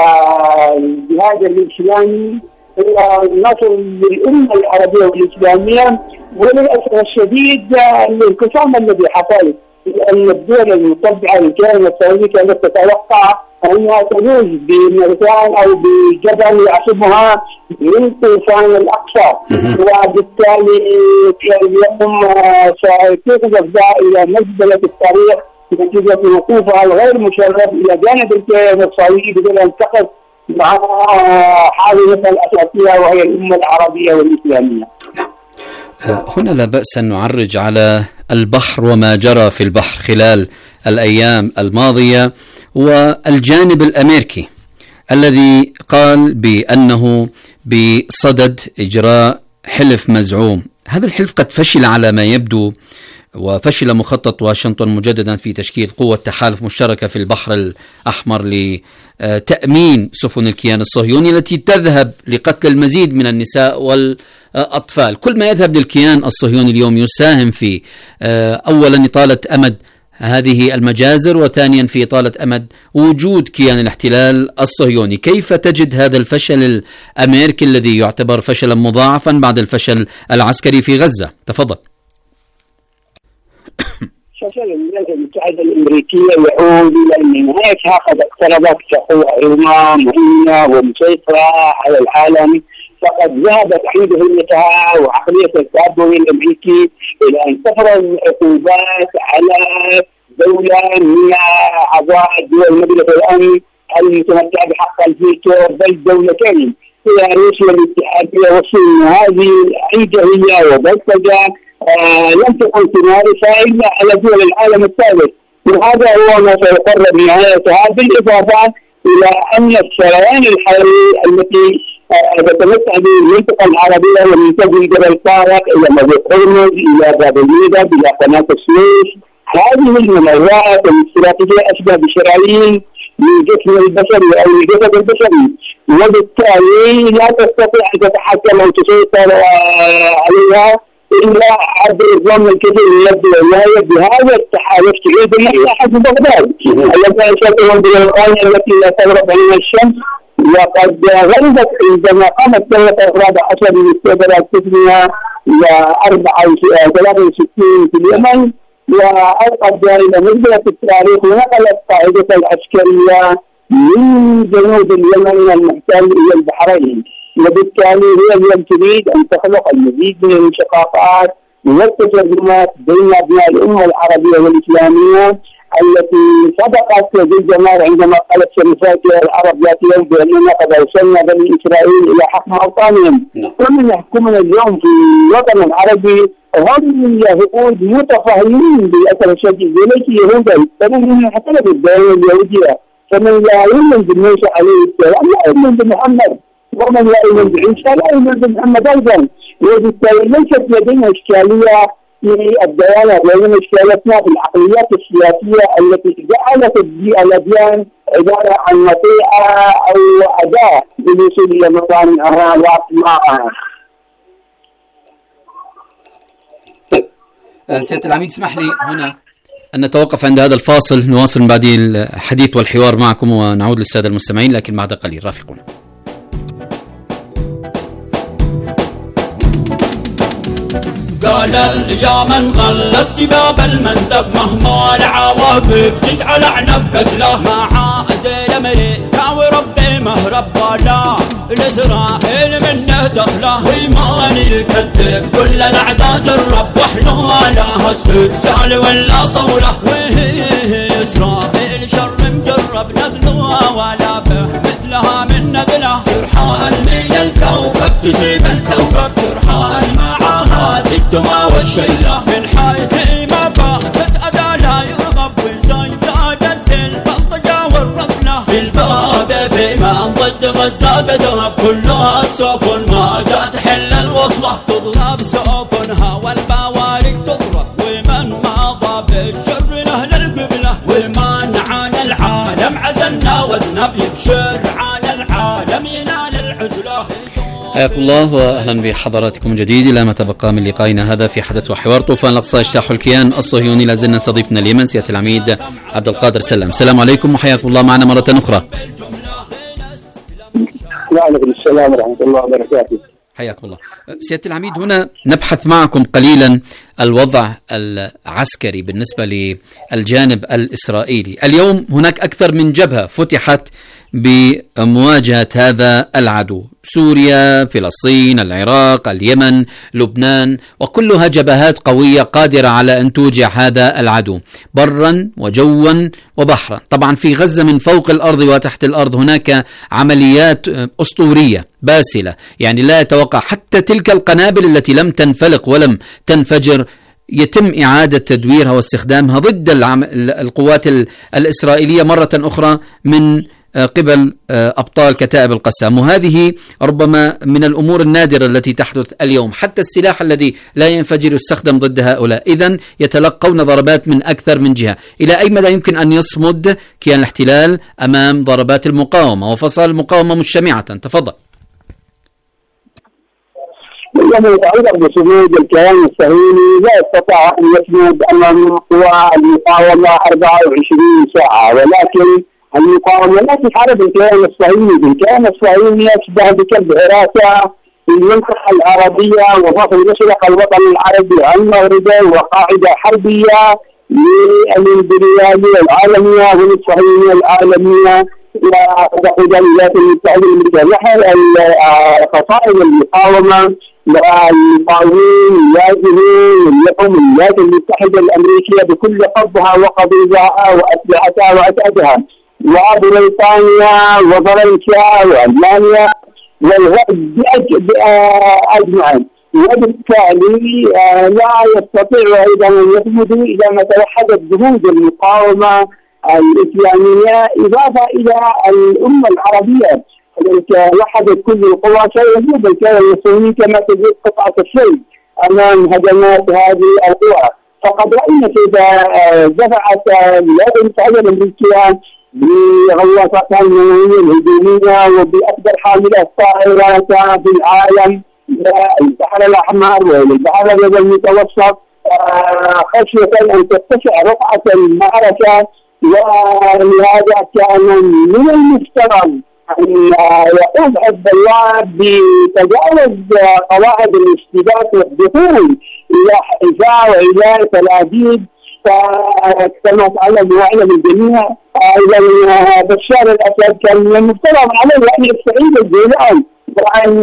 والجهاد الإسلامي هو نصر للأمة العربية والإسلامية. وللأسف الشديد الانقسام الذي حصل لأن الدول المتبعة للكيان الصهيوني كانت تتوقع أنها تفوز بمرسان أو بجبل يعصمها من طوفان الأقصى، وبالتالي اليوم ستقذف إلى مزبلة التاريخ نتيجة وقوفها الغير مشرف إلى جانب الكيان الصهيوني بدون أن تقف مع حاضنتها الأساسية وهي الأمة العربية والإسلامية. هنا لا بأس أن نعرج على البحر وما جرى في البحر خلال الأيام الماضية، والجانب الأمريكي الذي قال بأنه بصدد إجراء حلف مزعوم. هذا الحلف قد فشل على ما يبدو، وفشل مخطط واشنطن مجددا في تشكيل قوة تحالف مشتركة في البحر الأحمر لتأمين سفن الكيان الصهيوني التي تذهب لقتل المزيد من النساء والأطفال. كل ما يذهب للكيان الصهيوني اليوم يساهم في أولا إطالة أمد هذه المجازر، وثانيا في إطالة أمد وجود كيان الاحتلال الصهيوني. كيف تجد هذا الفشل الأمريكي الذي يعتبر فشلا مضاعفا بعد الفشل العسكري في غزة؟ تفضل. فشل الولايات المتحدة الأمريكية يعود إلى أن نهايتها قد اقتربت كقوة عظمى مهمة ومسيطرة على العالم، فقد ذهبت حيثيتها وعقلية التعبد الأمريكي إلى أن تفرض عقوبات على دولة من أعضاء دول مجلس الأمن المتمتعة بحق الفيتو، بل دولتين هي روسيا الاتحادية والصين. هذه عنجهية وبلطجة آه لم تكن تمارسها إلا على دول العالم الثالث، وهذا هو ما سيقرر نهايتها، بالإضافة إلى أن السريان الحربي التي تتمتع به المنطقة العربية ومن تجري جبل طارق إلى مضيق هرمز إلى باب المندب إلى قناة السويس، هذه الممرات الاستراتيجية أشبه بشرايين لجسم البشري أو الجسد البشري، وبالتالي لا تستطيع أن تتحكم أو تسيطر عليها إلا عبر إضرام الكثير من اليد واليد. بهذا التحالف تعيد المصلحة في بغداد التي أنشأتها بالأوقات التي لا تغرب عين الشمس، وقد غلبت عندما قامت دولة الرابع عشر باستعدادات تسمية إلى ثلاثة وستين في اليمن، وألقت إلى مجرى التاريخ ونقلت قاعدة العسكرية من جنوب اليمن المحتل إلى البحرين، وبالتالي هي اليوم تريد أن تخلق المزيد من الانشقاقات والتجربات بين أبناء الأمة العربية والإسلامية التي سبقت للجمال عندما قالت شرفات العرب ذات يوم بأننا قد أوصلنا بني إسرائيل إلى حكم أوطانهم. ومن يحكمنا اليوم في الوطن العربي هم يهود متفاهمين بالأسف الشديد، وليس يهودا يستمرون حتى بالدولة اليهودية. فمن لا يؤمن بالموسى عليه السلام لا يؤمن بمحمد، ومن لا يؤمن بعيسى لا يؤمن بمحمد أيضا. وبالتالي ليست لدينا إشكالية في الديانة، لدينا إشكاليتنا في العقليات السياسية التي جعلت الأديان عبارة عن مطيعة أو أداة للوصول إلى مصانعها وأطماعها. سيادة العميد اسمح لي هنا أن نتوقف عند هذا الفاصل، نواصل بعدين الحديث والحوار معكم ونعود للسادة المستمعين، لكن بعد قليل رافقونا. قال يا من غلت باب المندب مهما العواقب جيت على عنب قتله، ما عاد الامريكا وربي مهرب ولا الاسرائيل منه دخله، ايمان يكذب كل الاعداء جرب وحلولها استبسال ولا صوله، وهي اسرائيل شر مجرب نذلها ولا به مثلها من نذله، ترحال من الكوكب تسيب الكوكب ترحال معها الدماء والشيلة، من حيث ما فاتت أذانا يرغب وزيادت البلطجة والرفلة، بالباب فيما ضد غزة قدرب كلها السفن ما جات حل الوصلة، تضرب سفنها والبوارق تضرب، ومن مضى بالشر نهل القبلة، ومن عان العالم عزلنا وذنب يبشر عان العالم ينال العزلة. حياكم الله واهلا بحضراتكم جديد الى ما تبقى من لقائنا هذا في حدث وحوار طوفان الاقصى اجتاح الكيان الصهيوني. لازلنا استضيفنا اليمن سياده العميد عبد القادر سلام. السلام عليكم وحياكم الله معنا مره اخرى. وعليكم السلام ورحمه الله وبركاته. حياكم الله سياده العميد. هنا نبحث معكم قليلا الوضع العسكري بالنسبه للجانب الاسرائيلي. اليوم هناك اكثر من جبهه فتحت بمواجهة هذا العدو، سوريا، فلسطين، العراق، اليمن، لبنان، وكلها جبهات قوية قادرة على أن توجع هذا العدو برا وجوا وبحرا. طبعا في غزة من فوق الأرض وتحت الأرض هناك عمليات أسطورية باسلة، يعني لا يتوقع حتى تلك القنابل التي لم تنفلق ولم تنفجر يتم إعادة تدويرها واستخدامها ضد القوات الإسرائيلية مرة أخرى من قبل أبطال كتائب القسام، وهذه ربما من الأمور النادرة التي تحدث اليوم. حتى السلاح الذي لا ينفجر يستخدم ضد هؤلاء، إذن يتلقون ضربات من أكثر من جهة. إلى أي مدى يمكن أن يصمد كيان الاحتلال أمام ضربات المقاومة وفصائل المقاومة مجتمعة؟ تفضل. لما يتعلق بصمود الكيان الصهيوني لا يستطيع أن يصمد أمام قوى المقاومة أربعة وعشرين ساعة، ولكن المقاومة لا تحارب الكيان الصهيوني. الكيان الصهيوني يشبه بكلب حراسة في المنطقة العربية وفصل مشرق الوطن العربي المغربي، وقاعدة حربية للإمبريالية العالمية والصهيونية العالمية وتقود الولايات المتحدة الأمريكية. فصائل المقاومة والمقاومين يواجهون اليوم الولايات المتحدة الأمريكية بكل قبضها وقضيبها وأسلحتها وأسعدها، وبريطانيا وفرنسا وألمانيا والغرب أجمعين. وبالتالي لا يستطيعوا أيضا أن يصمدوا إذا ما توحدت جهود المقاومة الإسلامية، إضافة إلى الأمة العربية التي وحدت كل القوى سيذوب الكيان الصهيوني كما تذوب قطعة الشيء أمام هجمات هذه القوى. فقد رأينا كيف دفعت الولايات المتحدة الأمريكية بغواصاتها النووية الهجومية وبأكبر حاملات طائرات في العالم للبحر الأحمر وللبحر الأبيض المتوسط خشية أن تتسع رقعة المعركة. ولهذا كان من المفترض أن يقوم حزب الله بتجاوز قواعد الاشتباك والدخول إلى حيفا وإلى تل أبيب. فكما تعلم وعلم الجميع إذا بشار الأسد كان من المفترض عليه أن يستعيد الجولان وأن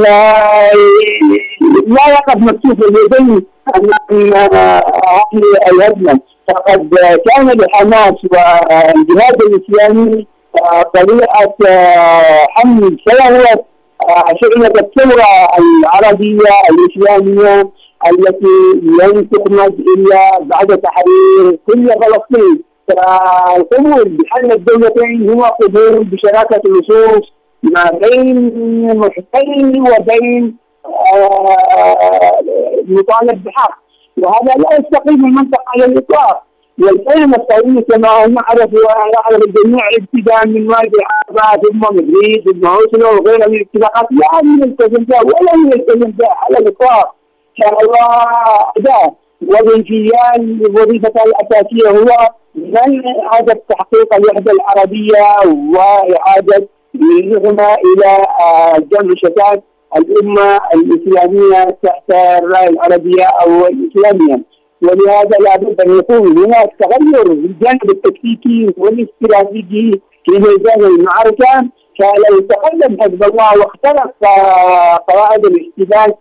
لا يقف مكتوف اليدين أمام هذه الهجمة. فقد كان لحماس والجهاد الإسلامي طريقة حمل سيارة شعلة الثورة العربية الإسلامية التي لن تخمد إلا بعد تحرير كل فلسطين. فالقبول بحل الدولتين هو قبول بشراكة النصوص ما بين محتل وبين مطالب بحق، وهذا لا يستقيم المنطقة على الإطلاق. والكلمة الطويلة كما نعرف ويعرف الجميع ابتداء من وادي عربة ثم مدريد ثم أوسلو وغيرها من الاتفاقات لا يلتزم بها ولا يلتزم بها على الإطلاق. كان الله أداة وظيفيان وظيفتها الأساسية هو من إعادة تحقيق الوحدة العربية وإعادة نهما إلى جمع شتات الأمة الإسلامية تحت الراية العربية أو الإسلامية. ولهذا لابد أن يكون هناك تغير في الجانب التكتيكي والاستراتيجي في ميدان المعركة. فلو تقدم حزب الله واخترق قواعد الاشتباك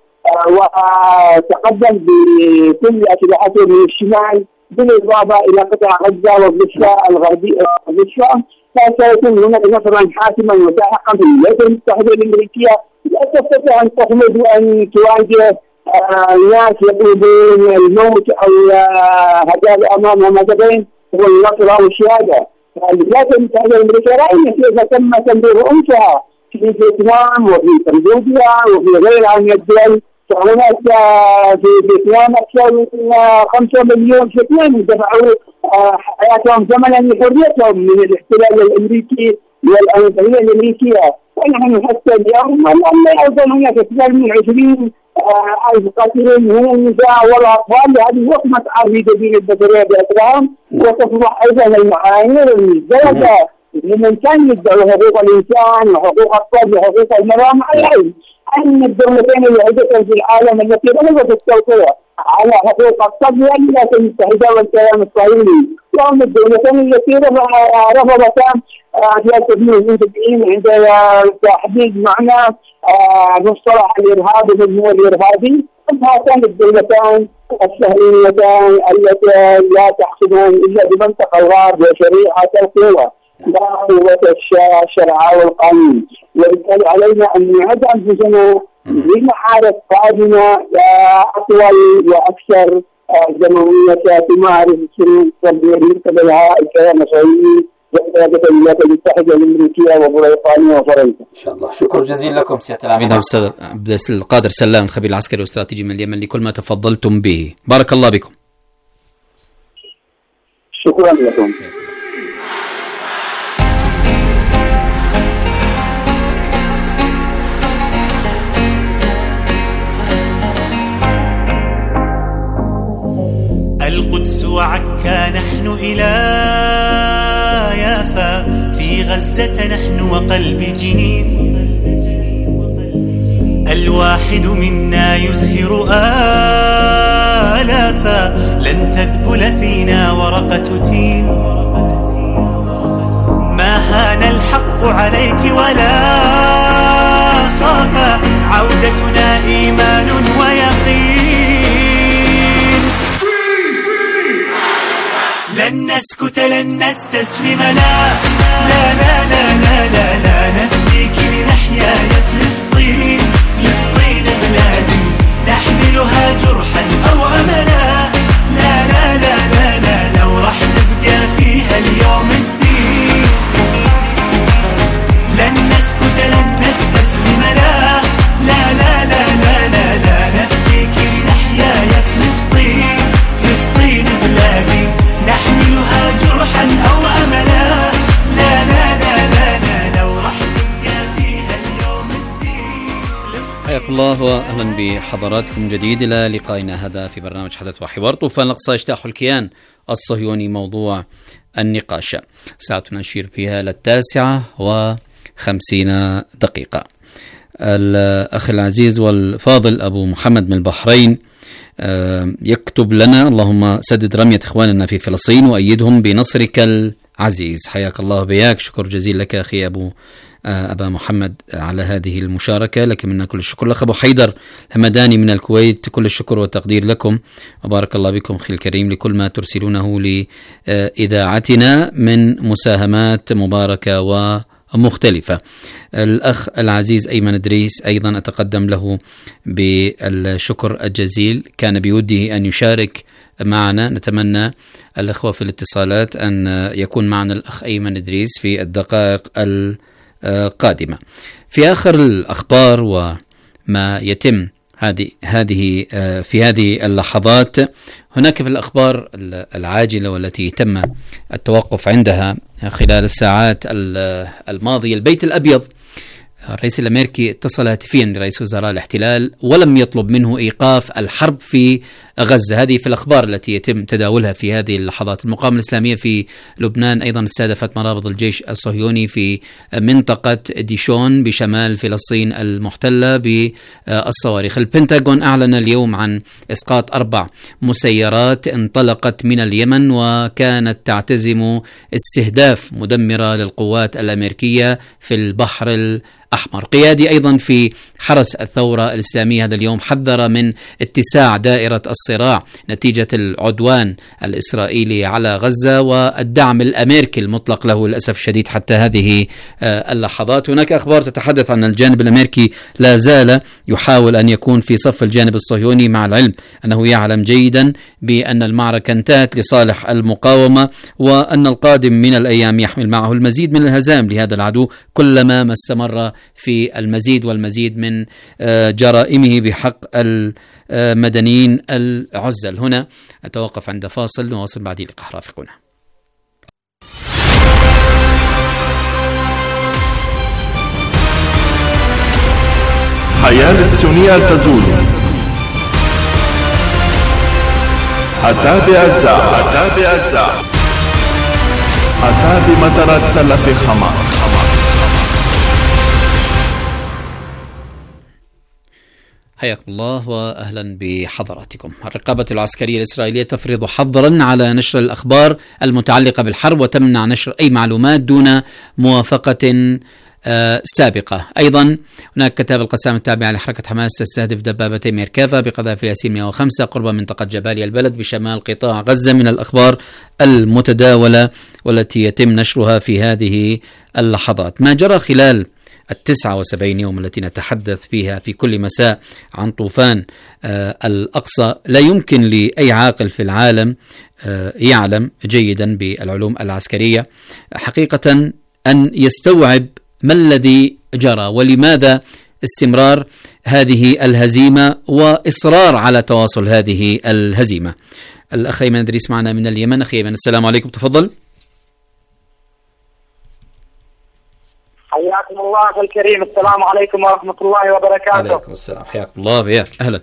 وتقدم بكل أسلحته من الشمال بالإضافة إلى قطاع غزة والضفة الغربية والضفة، فسيكون هناك نصرا حاسما وساحقا في الولايات المتحدة الأمريكية. لا تستطيع أن تخمد وأن تواجه الناس يطلبون الموت أو هدايا أمامهم هدفين هو النصر أو الشهادة. الولايات المتحدة الأمريكية رأينا كيف تم تمرير أنفسها في فيتنام وفي كمبوديا وفي غيرها من الدول. فهناك في فيتنام أكثر من خمسة مليون فيتنامي دفعوا حياتهم ثمنا لحريتهم من الاحتلال الأمريكي والعنصرية الأمريكية. ونحن حتى اليوم لم يكن هناك أكثر من عشرين ألف قتيل من النساء والأطفال. هذه وصمة عريضة بين البشرية بأسرهم وتصبح أيضا المعايير المزدوجة لمن كان يدعو حقوق الإنسان وحقوق الطفل وحقوق المرأة مع العلم أن الدولتين الوحيدتين في العالم التي رفضت التوقيع على حقوق الطفل هي الولايات المتحدة والكيان الصهيوني، وهم الدولتين التي رفضتا في ألف وتسعمائة واثنين وسبعين عند تحديد معنى مصطلح الإرهاب ومن هو الإرهابي. هاتان الدولتان الصهيونيتان التي لا تحكمان إلا بمنطق الغرب وشريعة القوة لا قوة الشرع والقانون. وبالتالي علينا أن نعد أنفسنا لمحارة قادمة أطول وأكثر جمهورية تمارس السلوك الذي يرتبها الكيان الصهيوني وقيادة الولايات المتحدة الأمريكية وبريطانيا وفرنسا. إن شاء الله. شكر جزيلا لكم سيادة العميد عبد القادر سلام الخبير العسكري والاستراتيجي من اليمن لكل ما تفضلتم به. بارك الله بكم. شكرا لكم. القدس وعكا نحن إلى يافا في غزة نحن وقلب جنين. الواحد منا يزهر آلافا لن تذبل فينا ورقة تين. ما هان الحق عليك ولا خافا عودتنا إيمان ويقين. لن نسكت لن نستسلم لا لا لا لا لا لا, لا نفديك لنحيا يا فلسطين. فلسطين بلادي نحمل جرحا أو أملا. لا لا لا لا لا لو راح نبقى فيها اليوم الدين، لن نسكت لن نستسلم لا. لا لا لا لا لا لا نفديك نحيا يا فلسطين، فلسطين بلادي نحملها جرحا أو أملا. لا لا لا لا لا لو راح نبقى فيها اليوم الدين. حياكم الله واهلا بحضراتكم جديد الى لقائنا هذا في برنامج حدث وحوار. طوفان الاقصى يجتاح الكيان الصهيوني موضوع النقاش. ساعتنا نشير فيها للتاسعة وخمسين دقيقة. الأخ العزيز والفاضل أبو محمد من البحرين يكتب لنا: اللهم سدد رمية إخواننا في فلسطين وأيدهم بنصرك العزيز. حياك الله بياك، شكر جزيل لك أخي أبو أبا محمد على هذه المشاركة، لك منا كل الشكر. الأخ أبو حيدر همداني من الكويت، كل الشكر والتقدير لكم وبارك الله بكم أخي الكريم لكل ما ترسلونه لإذاعتنا من مساهمات مباركة ومختلفة. الأخ العزيز أيمن إدريس أيضا أتقدم له بالشكر الجزيل، كان بوده أن يشارك معنا. نتمنى الأخوة في الاتصالات أن يكون معنا الأخ أيمن إدريس في الدقائق القادمة. في آخر الأخبار وما يتم هذه هذه في هذه اللحظات، هناك في الأخبار العاجلة والتي تم التوقف عندها خلال الساعات الماضية، البيت الأبيض الرئيس الأمريكي اتصل هاتفيا لرئيس وزراء الاحتلال ولم يطلب منه إيقاف الحرب في غزة. هذه في الأخبار التي يتم تداولها في هذه اللحظات. المقاومة الإسلامية في لبنان أيضا استهدفت مرابط الجيش الصهيوني في منطقة ديشون بشمال فلسطين المحتلة بالصواريخ. البنتاغون أعلن اليوم عن إسقاط أربع مسيرات انطلقت من اليمن وكانت تعتزم استهداف مدمرة للقوات الأمريكية في البحر الأحمر. قيادي أيضا في حرس الثورة الإسلامية هذا اليوم حذر من اتساع دائرة الصراع نتيجة العدوان الإسرائيلي على غزة والدعم الأمريكي المطلق له للأسف الشديد حتى هذه اللحظات. هناك أخبار تتحدث عن الجانب الأمريكي لا زال يحاول أن يكون في صف الجانب الصهيوني، مع العلم أنه يعلم جيدا بأن المعركة انتهت لصالح المقاومة وأن القادم من الأيام يحمل معه المزيد من الهزائم لهذا العدو كلما ما استمر في المزيد والمزيد من جرائمه بحق المدنيين العزل. هنا أتوقف عند فاصل نواصل بعد اللقاء، رافقونا. حياة السنية تزول حتى بأجزاء حتى بأجزاء حتى بمطرات سلف حماس. حياكم الله واهلا بحضراتكم. الرقابة العسكرية الإسرائيلية تفرض حظرا على نشر الأخبار المتعلقة بالحرب وتمنع نشر أي معلومات دون موافقة آه سابقة. أيضا هناك كتاب القسام التابعة لحركة حماس تستهدف دبابتي ميركافا بقذائف ياسين مئة وخمسة قرب منطقة جباليا البلد بشمال قطاع غزة. من الأخبار المتداولة والتي يتم نشرها في هذه اللحظات ما جرى خلال التسعة وسبعين يوم التي نتحدث فيها في كل مساء عن طوفان آه الأقصى. لا يمكن لأي عاقل في العالم آه يعلم جيدا بالعلوم العسكرية حقيقة أن يستوعب ما الذي جرى ولماذا استمرار هذه الهزيمة وإصرار على تواصل هذه الهزيمة. الأخ أيمن إدريس معنا من اليمن. أخي أيمن السلام عليكم، تفضل. حياكم الله أخي الكريم، السلام عليكم ورحمة الله وبركاته. عليكم السلام، حياكم الله بياك، أهلا.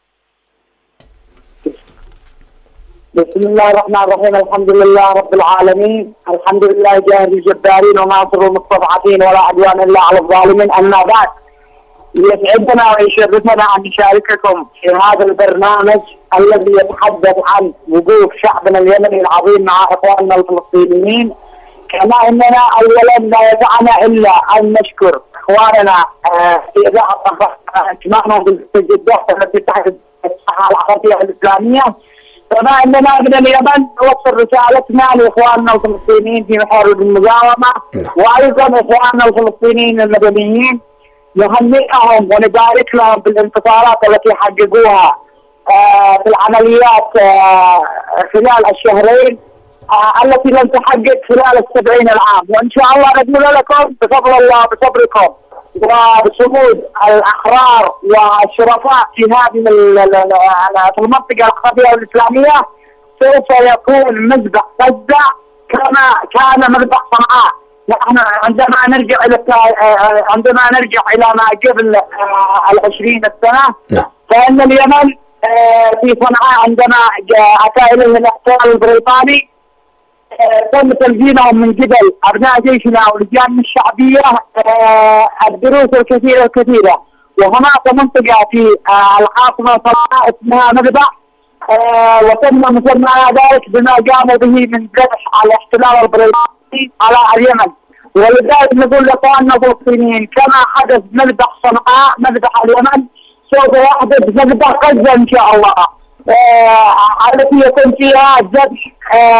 بسم الله الرحمن الرحيم، الحمد لله رب العالمين، الحمد لله جاهد الجبارين وناصر المستضعفين ولا عدوان إلا على الظالمين. أما بعد، يسعدنا ويشرفنا أن نشارككم في هذا البرنامج الذي يتحدث عن وقوف شعبنا اليمني العظيم مع إخواننا الفلسطينيين. كما أننا أولا لا يدعنا إلا أن نشكر إخواننا في إذاعة اجتماعهم بالجدة التي تحت الساحة العربية الإسلامية. كما أننا من اليمن نوصل رسالتنا لإخواننا الفلسطينيين في محارب المقاومة وأيضا إخواننا الفلسطينيين المدنيين، نهنئهم ونبارك لهم بالانتصارات التي حققوها في العمليات خلال الشهرين التي لم تحقق خلال السبعين العام، وإن شاء الله نقول لكم بفضل الله بصبركم وبصمود الأحرار والشرفاء في هذه في المنطقة العربية والإسلامية سوف يكون مذبح غزة كما كان مذبح صنعاء. نحن عندما نرجع إلى عندما نرجع إلى ما قبل العشرين السنة، فإن اليمن في صنعاء عندما أتى إليه الاحتلال البريطاني تم تلقينهم من قبل أبناء جيشنا ولجان الشعبية الدروس الكثيرة الكثيرة. وهناك منطقة في العاصمة صنعاء اسمها مذبح، وتم مسمى ذلك بما قاموا به من ذبح على الاحتلال البريطاني على اليمن. ولذلك نقول لإخواننا الفلسطينيين كما حدث مذبح صنعاء مذبح اليمن سوف يحدث مذبح غزة إن شاء الله، التي يكون فيها ذبح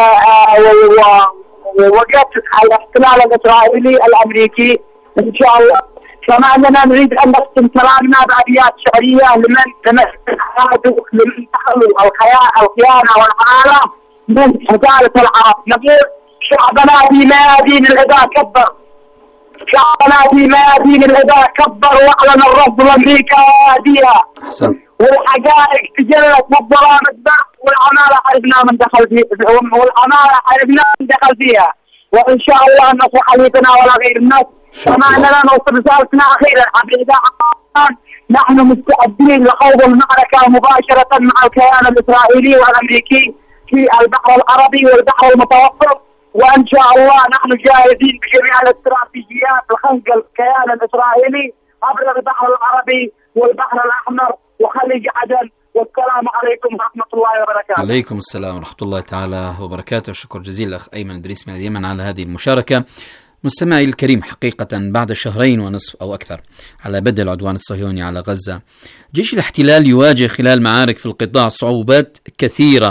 وقتل الاحتلال الإسرائيلي الأمريكي إن شاء الله. كما أننا نريد أن نختم كلامنا بأبيات شعرية لمن لمن تحلوا الخيانة والعمالة من حزالة العرب. نقول شعبنا في ميادين العدا كبر، شعبنا في ميادين العدا كبر، واعلن الرفض لأمريكا وياديها، والحقائق تجلت والظلام اتبع، والعمالة عرفنا من دخل فيها، والعمالة عرفنا من دخل فيها. وإن شاء الله نصر حديثنا ولا غير الناس. كما أننا نوصل رسالتنا أخيرا عبر الإذاعة، نحن مستعدين لخوض المعركة مباشرة مع الكيان الإسرائيلي والأمريكي في البحر العربي والبحر المتوسط، وإن شاء الله نحن جاهزين بجميع الاستراتيجيات لخنق الكيان الإسرائيلي عبر البحر العربي والبحر الأحمر وخليج عدن. والسلام عليكم ورحمة الله وبركاته. عليكم السلام ورحمة الله تعالى وبركاته. شكر جزيل أخ أيمن إدريس من اليمن على هذه المشاركة. مستمعي الكريم، حقيقة بعد شهرين ونصف أو أكثر على بدء العدوان الصهيوني على غزة، جيش الاحتلال يواجه خلال معارك في القطاع صعوبات كثيرة،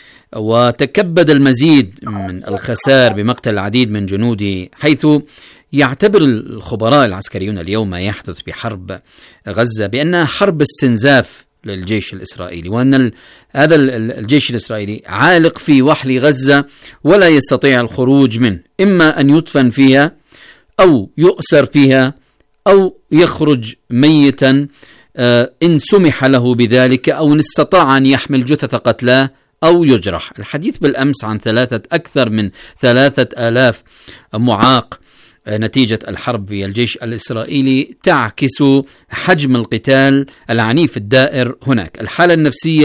وتكبد المزيد من الخسائر بمقتل العديد من جنوده، حيث يعتبر الخبراء العسكريون اليوم ما يحدث بحرب غزة بأنها حرب استنزاف للجيش الإسرائيلي، وأن هذا الجيش الإسرائيلي عالق في وحل غزة ولا يستطيع الخروج منه، إما أن يدفن فيها أو يؤسر فيها أو يخرج ميتا إن سمح له بذلك، أو إن استطاع أن يحمل جثث قتلاه أو يجرح. الحديث بالأمس عن ثلاثة أكثر من ثلاثة آلاف معاق نتيجة الحرب بالجيش الإسرائيلي تعكس حجم القتال العنيف الدائر هناك. الحالة النفسية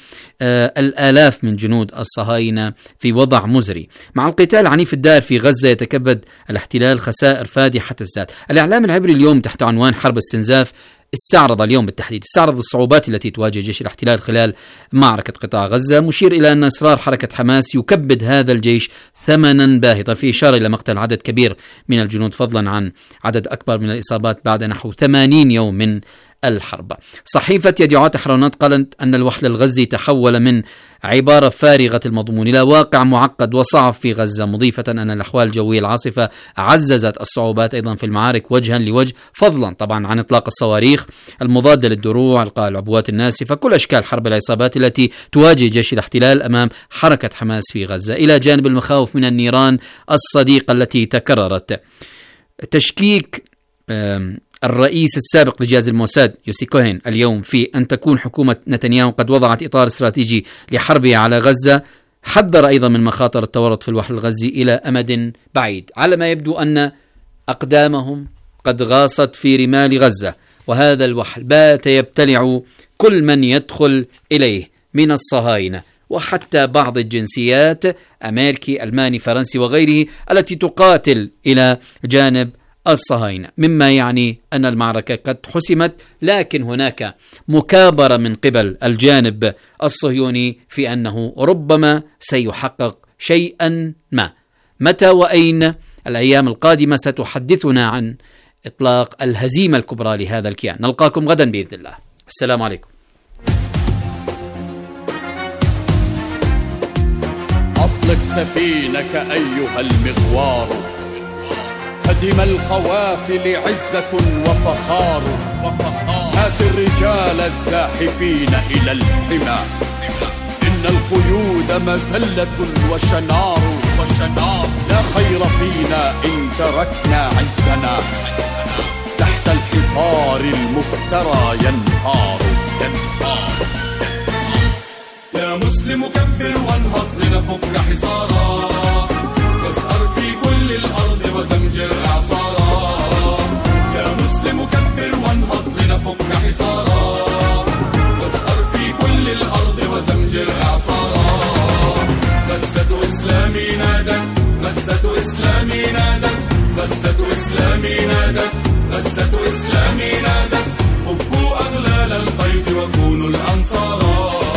للآلاف من جنود الصهاينة في وضع مزري. مع القتال العنيف الدائر في غزة يتكبد الاحتلال خسائر فادحة الذات. الإعلام العبري اليوم تحت عنوان حرب استنزاف استعرض اليوم بالتحديد استعرض الصعوبات التي تواجه جيش الاحتلال خلال معركة قطاع غزة، مشير إلى أن إصرار حركة حماس يكبد هذا الجيش ثمنا باهظا، في إشارة إلى مقتل عدد كبير من الجنود فضلا عن عدد أكبر من الإصابات بعد نحو ثمانين يوم من الحرب. صحيفة يديعوت أحرونوت قالت أن الوحل الغزي تحول من عبارة فارغة المضمون إلى واقع معقد وصعب في غزة، مضيفة أن الأحوال الجوية العاصفة عززت الصعوبات أيضا في المعارك وجها لوجه، فضلا طبعا عن إطلاق الصواريخ المضادة للدروع، إلقاء العبوات الناسفة، كل أشكال حرب العصابات التي تواجه جيش الاحتلال أمام حركة حماس في غزة، إلى جانب المخاوف من النيران الصديقة التي تكررت. تشكيك الرئيس السابق لجهاز الموساد يوسي كوهين اليوم في أن تكون حكومة نتنياهو قد وضعت إطار استراتيجي لحربها على غزة، حذر أيضا من مخاطر التورط في الوحل الغزي إلى أمد بعيد. على ما يبدو أن أقدامهم قد غاصت في رمال غزة، وهذا الوحل بات يبتلع كل من يدخل إليه من الصهاينة وحتى بعض الجنسيات، أمريكي، ألماني، فرنسي وغيره، التي تقاتل إلى جانب الصهاينة، مما يعني أن المعركة قد حسمت، لكن هناك مكابرة من قبل الجانب الصهيوني في أنه ربما سيحقق شيئا ما. متى وأين؟ الأيام القادمة ستحدثنا عن إطلاق الهزيمة الكبرى لهذا الكيان. نلقاكم غدا بإذن الله. السلام عليكم. أطلق سفينك أيها المغوار، قادم القوافل عزة وفخار وفخار هات الرجال الزاحفين إلى الحمى، إن القيود مذلة وشنار وشنار لا خير فينا إن تركنا عزنا تحت الحصار المفترى ينهار ينهار. يا مسلم كبر وانهض لنفك حصارا، واسهر في كل الأرض وزمجر إعصارا. يا مسلم كبر وانهض لنفك حصارا، واسهر في كل الأرض وزمجر إعصارا. مسة إسلامي نادت، مسة إسلامي نادت، مسة إسلامي نادت، مسة إسلامي نادت. فكوا أغلال القيد وكونوا الأنصارا.